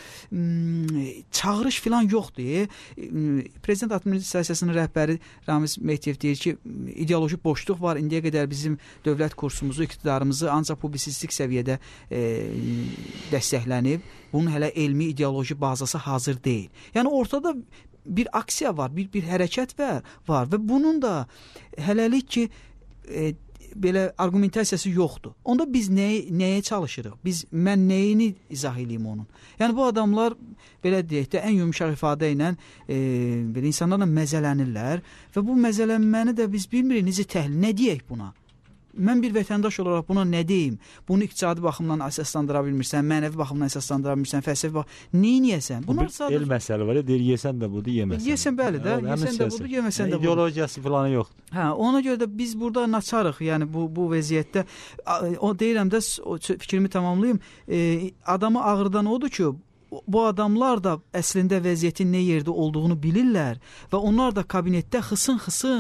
m, çağırış filan yoxdur. E, Prezident Administrasiyasının rəhbəri Ramiz Mehdiyev deyir ki, ideoloji boşluq var. İndiyə qədər bizim dövlət kursumuzu, iqtidarımızı ancaq publisistik səviyyədə e, dəstəklənib. Bunun hələ elmi ideoloji bazası hazır deyil. Yəni ortada bir aksiya var, bir bir hərəkət var, var və bunun da hələlik ki e, belə argumentasiyası yoxdur. Onda biz nəyə nəyə çalışırıq? Biz mən nəyini izah edeyim onun? Yəni bu adamlar belə deyək də ən yumşaq ifadə ilə e, belə insanlarla məzələnirlər və bu məzələnməni də biz bilmirik necə təhlil, nə deyək buna? Mən bir vətəndaş olaraq buna nə deyim? Bunu iqtisadi baxımdan əsaslandıra bilmirsən, mənəvi baxımdan əsaslandıra bilmirsən, fəlsəfi baxımdan neyniyəsən? Bunlar sadəcə el məsələ var. Deyir, yesən də budur, yeməsən. Yesən bəli də, yesən də budur, yeməsən də budur. İdeologiyası falan yoxdur. Hə, ona görə də biz burada naçarıq, yəni bu bu vəziyyətdə o deyirəm də, o fikrimi tamamlayım. E, adamı ağrıdan odur ki, bu adamlar da əslində vəziyyətin nə yerdə olduğunu bilirlər və onlar da kabinetdə xısın-xısın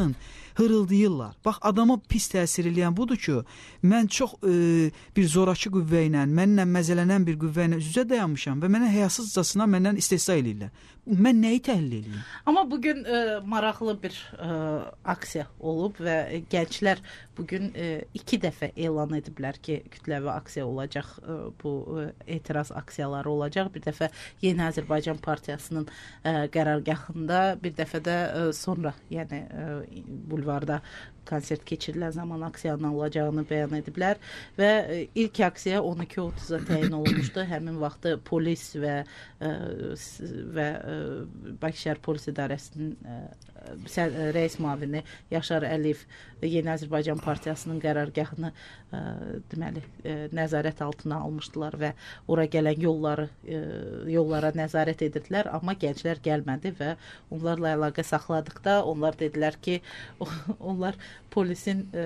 hırıldayırlar. Bax, adama pis təsir eləyən budur ki, mən çox e, bir zorakı qüvvə ilə, mənlə məzələnən bir qüvvə ilə üz-üzə dayanmışam və mənə həyasızcasına məndən istehza eləyirlər. Mən nəyi təhlil eləyim? Amma bugün e, maraqlı bir e, aksiya olub və gənclər bugün e, iki dəfə elan ediblər ki, kütləvi aksiya olacaq, e, bu e, etiraz aksiyaları olacaq. Bir dəfə Yeni Azərbaycan Partiyasının e, qərargahında, bir dəfə də e, sonra, yəni e, bulvarda konsert keçirilən zaman aksiyanın olacağını bəyan ediblər və e, ilk aksiya on iki otuz'a təyin olunmuşdu. Həmin vaxtı polis və e, və e, Bakı şəhər Polis İdarəsinin e, rəis müavini Yaşar Əliyev Yeni Azərbaycan Partiyasının qərargahını e, deməli e, nəzarət altına almışdılar və ora gələn yolları e, yollara nəzarət edirdilər, amma gənclər gəlmədi və onlarla əlaqə saxladıqda onlar dedilər ki, onlar polisin e,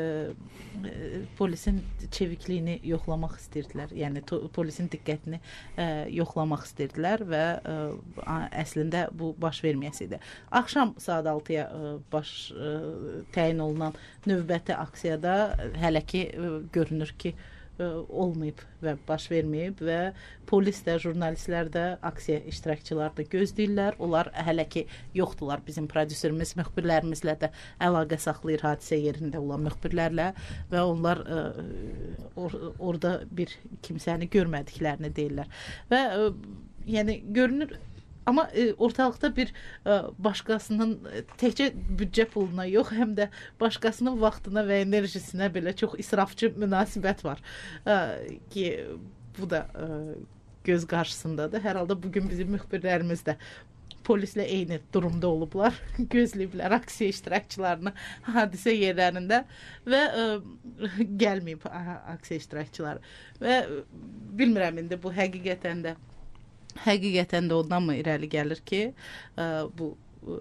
polisin çevikliyini yoxlamaq istəyirdilər. Yəni to, polisin diqqətini e, yoxlamaq istəyirdilər və e, əslində bu baş verməyəsiydi. Axşam saat altıya e, baş e, təyin olunan növbəti aksiyada hələ ki e, görünür ki e, olmayıb və baş verməyib və polis də, jurnalistlər də, aksiya iştirakçıları da gözləyirlər. Onlar hələ ki yoxdular. Bizim prodüserimiz müxbirlərimizlə də əlaqə saxlayır hadisə yerində olan müxbirlərlə və onlar e, or, orada bir kimsəni görmədiklərini deyirlər. Və e, yəni görünür. Amma e, ortalıqda bir e, başqasının təkcə büdcə puluna yox, həm də başqasının vaxtına və enerjisinə belə çox israfçı münasibət var. E, ki bu da e, göz qarşısındadır. Hər halda bugün bizim müxbirlərimiz də polislə eyni durumda olublar. Gözləyiblər aksiya iştirakçılarını hadisə yerlərində və e, gəlməyib aksiya iştirakçıları. Və bilmirəm indi bu həqiqətən də Həqiqətən də ondan mı irəli gəlir ki, ə, bu ə,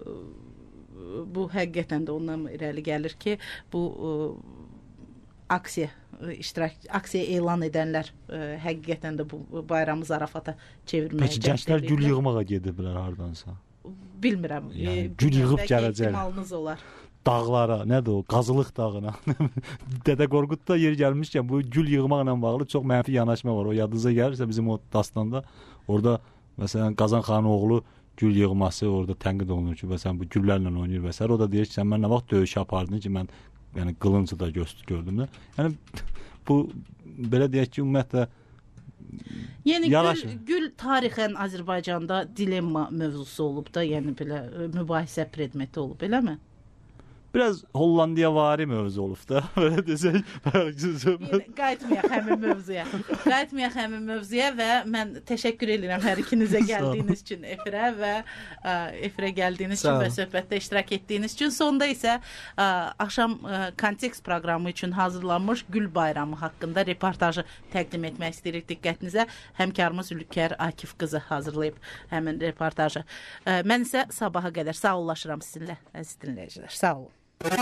bu həqiqətən də ondan mı irəli gəlir ki, bu ə, aksiya iştirak aksiya elan edənlər ə, həqiqətən də bu bayramı zarafata çevirməyə Peki gənclər gül yığmağa gediblər hardansa? Bilmirəm. Yəni, gül yığıb gələcək. İhtimalınız olar. Dağlara, nədir o? Qazılıq dağına. Dədə Qorqudda yer gəlmişkən bu gül yığmaqla bağlı çox mənfi yanaşma var. O yadınıza gəlirsə bizim o dastanda orada məsələn Qazan xanın oğlu gül yığması orada tənqid olunur ki, məsələn bu güllərlə oynayır və s. O da deyir ki, sən mən nə vaxt döyüş apardın ki, mən yəni qılıncı da gördüm də. Yəni bu belə deyək ki, ümumiyyətlə Yəni gül, gül tarixən Azərbaycanda dilemma mövzusu olub da, yəni belə mübahisə predmeti olub, eləmi? Biraz Hollandiyavari mövzu olub da, belə desək. Qayıtmayaq həmin mövzuya. Qayıtmayaq həmin mövzuya və mən təşəkkür edirəm hər ikinizə gəldiyiniz üçün efirə və ə, efirə gəldiyiniz üçün və söhbətdə iştirak etdiyiniz üçün. Sonda isə ə, axşam ə, kontekst proqramı üçün hazırlanmış Gül bayramı haqqında reportajı təqdim etmək istəyirik diqqətinizə. Həmkarımız Ülkər Akif qızı hazırlayıb həmin reportajı. Ə, mən isə sabaha qədər sağollaşıram sizinlə, əziz dinləyicilər. Sağ olun.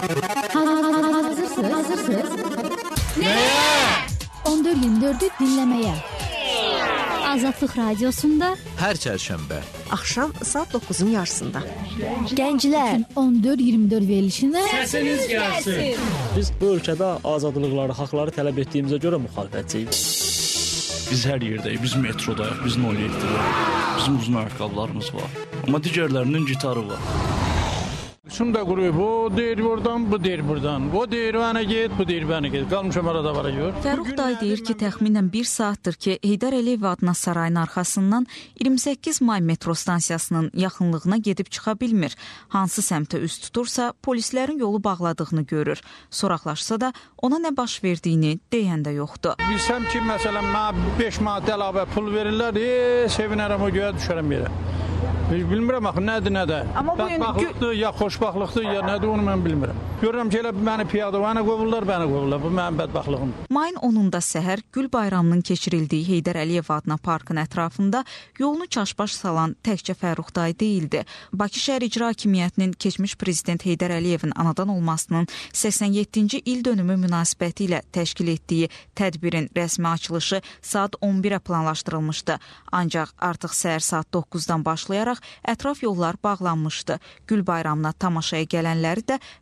Hazırsınız? Hazırsınız? Nəyə? on dörd iyirmi dördü dinləməyə. Azadlıq Radiosunda hər çərşənbə axşam saat doqquzun yarısında. Gənclər on dörd iyirmi dörd verilişində səsiniz gəlsin. Biz bu ölkədə azadlıqları, haqları tələb etdiyimizə görə müxalifətçiyik. Biz hər yerdəyik, biz metrodayıq, biz nol yeddilik. Bizim uzun ayaqqabılarımız var. Amma digərlərinin gitarı var. Şunu da quruyub, o deyir oradan, bu deyir buradan. O deyir bana git, bu deyir bana git. Qalmışam arada var gör. Fəruq dayı deyir ki, təxminən bir saatdır ki, Heydər Əliyev adına sarayın arxasından iyirmi səkkiz may metro stansiyasının yaxınlığına gedib çıxa bilmir. Hansı səmtə üz tutursa, polislərin yolu bağladığını görür. Soraqlaşsa da ona nə baş verdiyini deyən də yoxdur. Bilsəm ki, məsələn, mənə beş manat əlavə pul verirlər, e, sevinərəm o göyə düşərəm yerə. Bilmirəm axı nədir, nədir. Bədbaxtlıqdır, ya xoşbaxtlıqdır, ya nədir onu mən bilmirəm. Görürəm ki, elə məni piyadavana qovurlar, bəni qovurlar. Bu mənim bədbaxtlığım. Mayın onunda səhər Gül bayramının keçirildiyi Heydər Əliyev adına parkın ətrafında yolunu çaşbaş salan təkcə Fəruq dayı deyildi. Bakı şəhər İcra Hakimiyyətinin keçmiş prezident Heydər Əliyevin anadan olmasının səksən yeddinci il dönümü münasibəti ilə təşkil etdiyi tədbirin rəsmi açılışı saat on birə planlaşdırılmışdı. Ancaq artıq səhər saat doqquzdan başlayaraq ətraf yollar bağlanmışdı. Gül bayramına tamaşaya gələnləri də, hətta parkın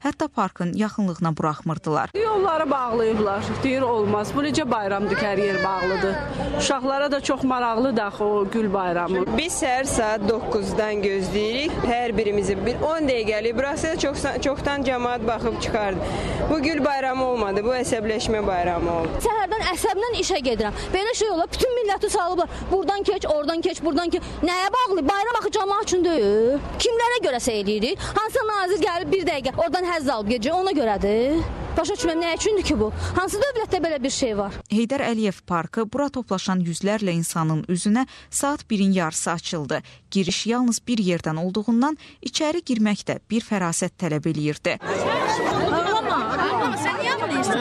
parkın yaxınlığına buraxmırdılar. Yolları bağlayıblar. Deyir olmaz. Bu necə bayramdır ki, hər yer bağlıdır. Uşaqlara da çox maraqlıdır axı o gül bayramı. Biz səhər saat doqquzdan gözləyirik. Hər birimizi bir on dəqiqəlik burası çox çoxdan cəmaət baxıb çıxardı. Bu gül bayramı olmadı. Bu əsəbləşmə bayramı oldu. Səhərdən əsəblə işə gedirəm. Belə şey olar. Bütün milləti salıblar. Buradan keç, oradan keç, buradan keç. Nəyə bağlı? Bayram axı cəmaət üçün deyil. Kimlərə görə eləyirik? Hansı nazir gəlib bir dəqiqə oradan həzz alıb gedəcək, ona görədir. Başa düşməm, nə üçündür ki bu? Hansı dövlətdə belə bir şey var? Heydər Əliyev parkı bura toplaşan yüzlərlə insanın üzünə saat birin yarısı açıldı. Giriş yalnız bir yerdən olduğundan içəri girmək də bir fərasət tələb eləyirdi. Ağlama, ağlama, sən niyə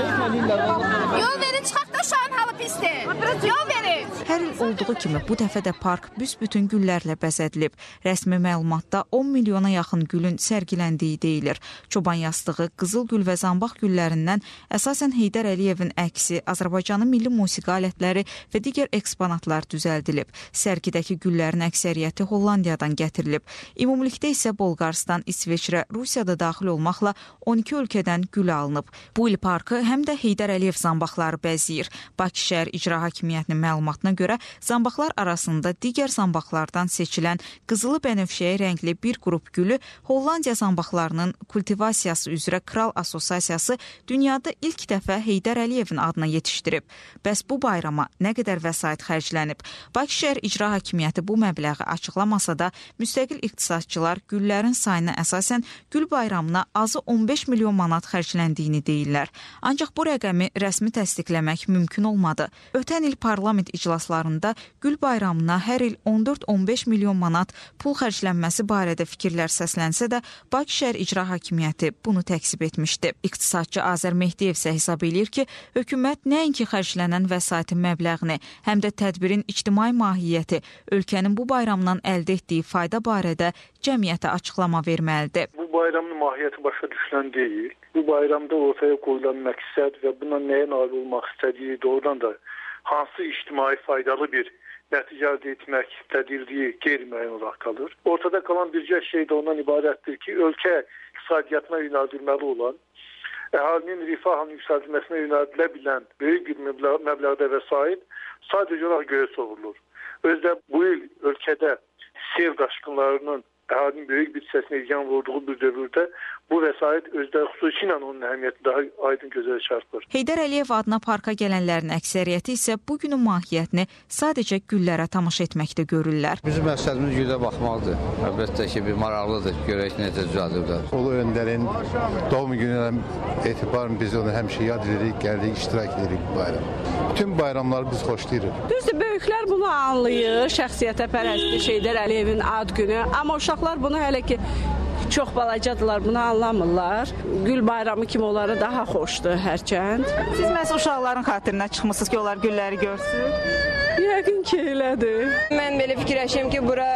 bunu Yol verin, çıxaq da uşağın halı pisdir. Yol verin. Hər il olduğu kimi bu dəfə də park büsbütün güllərlə bəzədilib. Rəsmi məlumatda on milyona yaxın gülün sərgiləndiyi deyilir. Çoban yastığı, qızıl gül və zambaq güllərindən əsasən Heydər Əliyevin əksi, Azərbaycanın milli musiqi alətləri və digər eksponatlar düzəldilib. Sərgidəki güllərin əksəriyyəti Hollandiyadan gətirilib. Ümumilikdə isə Bolqaristan, İsveçrə, Rusiyada daxil olmaqla on iki ölkədən gül alınıb. Bu il parkı həm də Heydər Əliyev zambaqları bəzəyir. Bakı şəhər İcra Hakimiyyətinin məlumatına görə zambaqlar arasında digər zambaqlardan seçilən qızılı bənövşəyi rəngli bir qrup gülü Hollandiya zambaqlarının kultivasiyası üzrə Kral Assosiasiyası dünyada ilk dəfə Heydər Əliyevin adına yetişdirib. Bəs bu bayrama nə qədər vəsait xərclənib? Bakı şəhər İcra Hakimiyyəti bu məbləği açıqlamasa da, müstəqil iqtisadçılar güllərin sayına əsasən gül bayramına azı on beş milyon manat xərcləndiyini deyirlər. Ancaq bu rəqəmi rəsmi təsdiqləmək mümkün olmadı. Ötən il parlament iclaslarında gül bayramına hər il on dörd on beş milyon manat pul xərclənməsi barədə fikirlər səslənsə də, Bakı şəhər İcra Hakimiyyəti bunu təksib etmişdi. İqtisadçı Azər Mehdiyev isə hesab eləyir ki, hökumət nəinki xərclənən vəsaitin məbləğini, həm də tədbirin ictimai mahiyyəti, ölkənin bu bayramdan əldə etdiyi fayda barədə cəmiyyətə açıqlama verməlidir. Bu bayramın mahiyyəti başa düşülən deyil. Bu bayramda ortaya qoyulan məqsəd və buna nəyə nail olmaq istədiyi doğrudan da hansı ictimai faydalı bir nəticə əldə etmək istədildiyi qeyri-müəyyən olaraq qalır. Ortada qalan bircə şey də ondan ibarətdir ki, ölkə iqtisadiyyatına yönəldilməli olan, əhalinin rifahının yüksəldilməsinə yönəldilə bilən böyük bir məbləğ, məbləğdə vəsait sadəcə olaraq göyə sovurulur. Özdə bu il ölkədə sel daşqınlarının əhalinin böyük bir hissəsinə ziyan vurduğu bir dövrdə bu vəsait özdə xüsusilə onun əhəmiyyəti daha aydın gözə çarpır. Heydər Əliyev adına parka gələnlərin əksəriyyəti isə bu günün mahiyyətini sadəcə güllərə tamaşa etməkdə görürlər. Bizim məqsədimiz gülə baxmaqdır. Əlbəttə ki, bir maraqlıdır. Görək necə düzəldiblər. Ulu Öndərin doğum gününə etibarən biz onu həmişə yad edirik, gəlirik, iştirak edirik bu bayram. Bütün bayramları biz xoşlayırıq. Düzdür, böyüklər bunu anlayır, şəxsiyyətə pərəstiş Heydər Əliyevin ad günü, amma uşaqlar bunu hələ ki çox balacadılar, bunu anlamırlar. Gül bayramı kimi onlara daha xoşdur hərçənd. Siz məhz uşaqların xatirinə çıxmısınız ki, onlar gülləri görsün? Yəqin ki, elədir. Mən belə fikirləşirəm ki, bura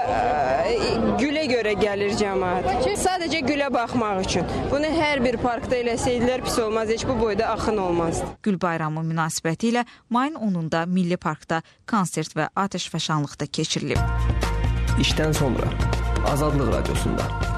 ə, gülə görə gəlir cəmaət. Sadəcə gülə baxmaq üçün. Bunu hər bir parkda eləsəydilər pis olmaz, heç bu boyda axın olmazdı. Gül bayramı münasibəti ilə mayın onunda Milli Parkda konsert və atəşfəşanlıq da keçirilib. İşdən sonra Azadlıq Radiosunda.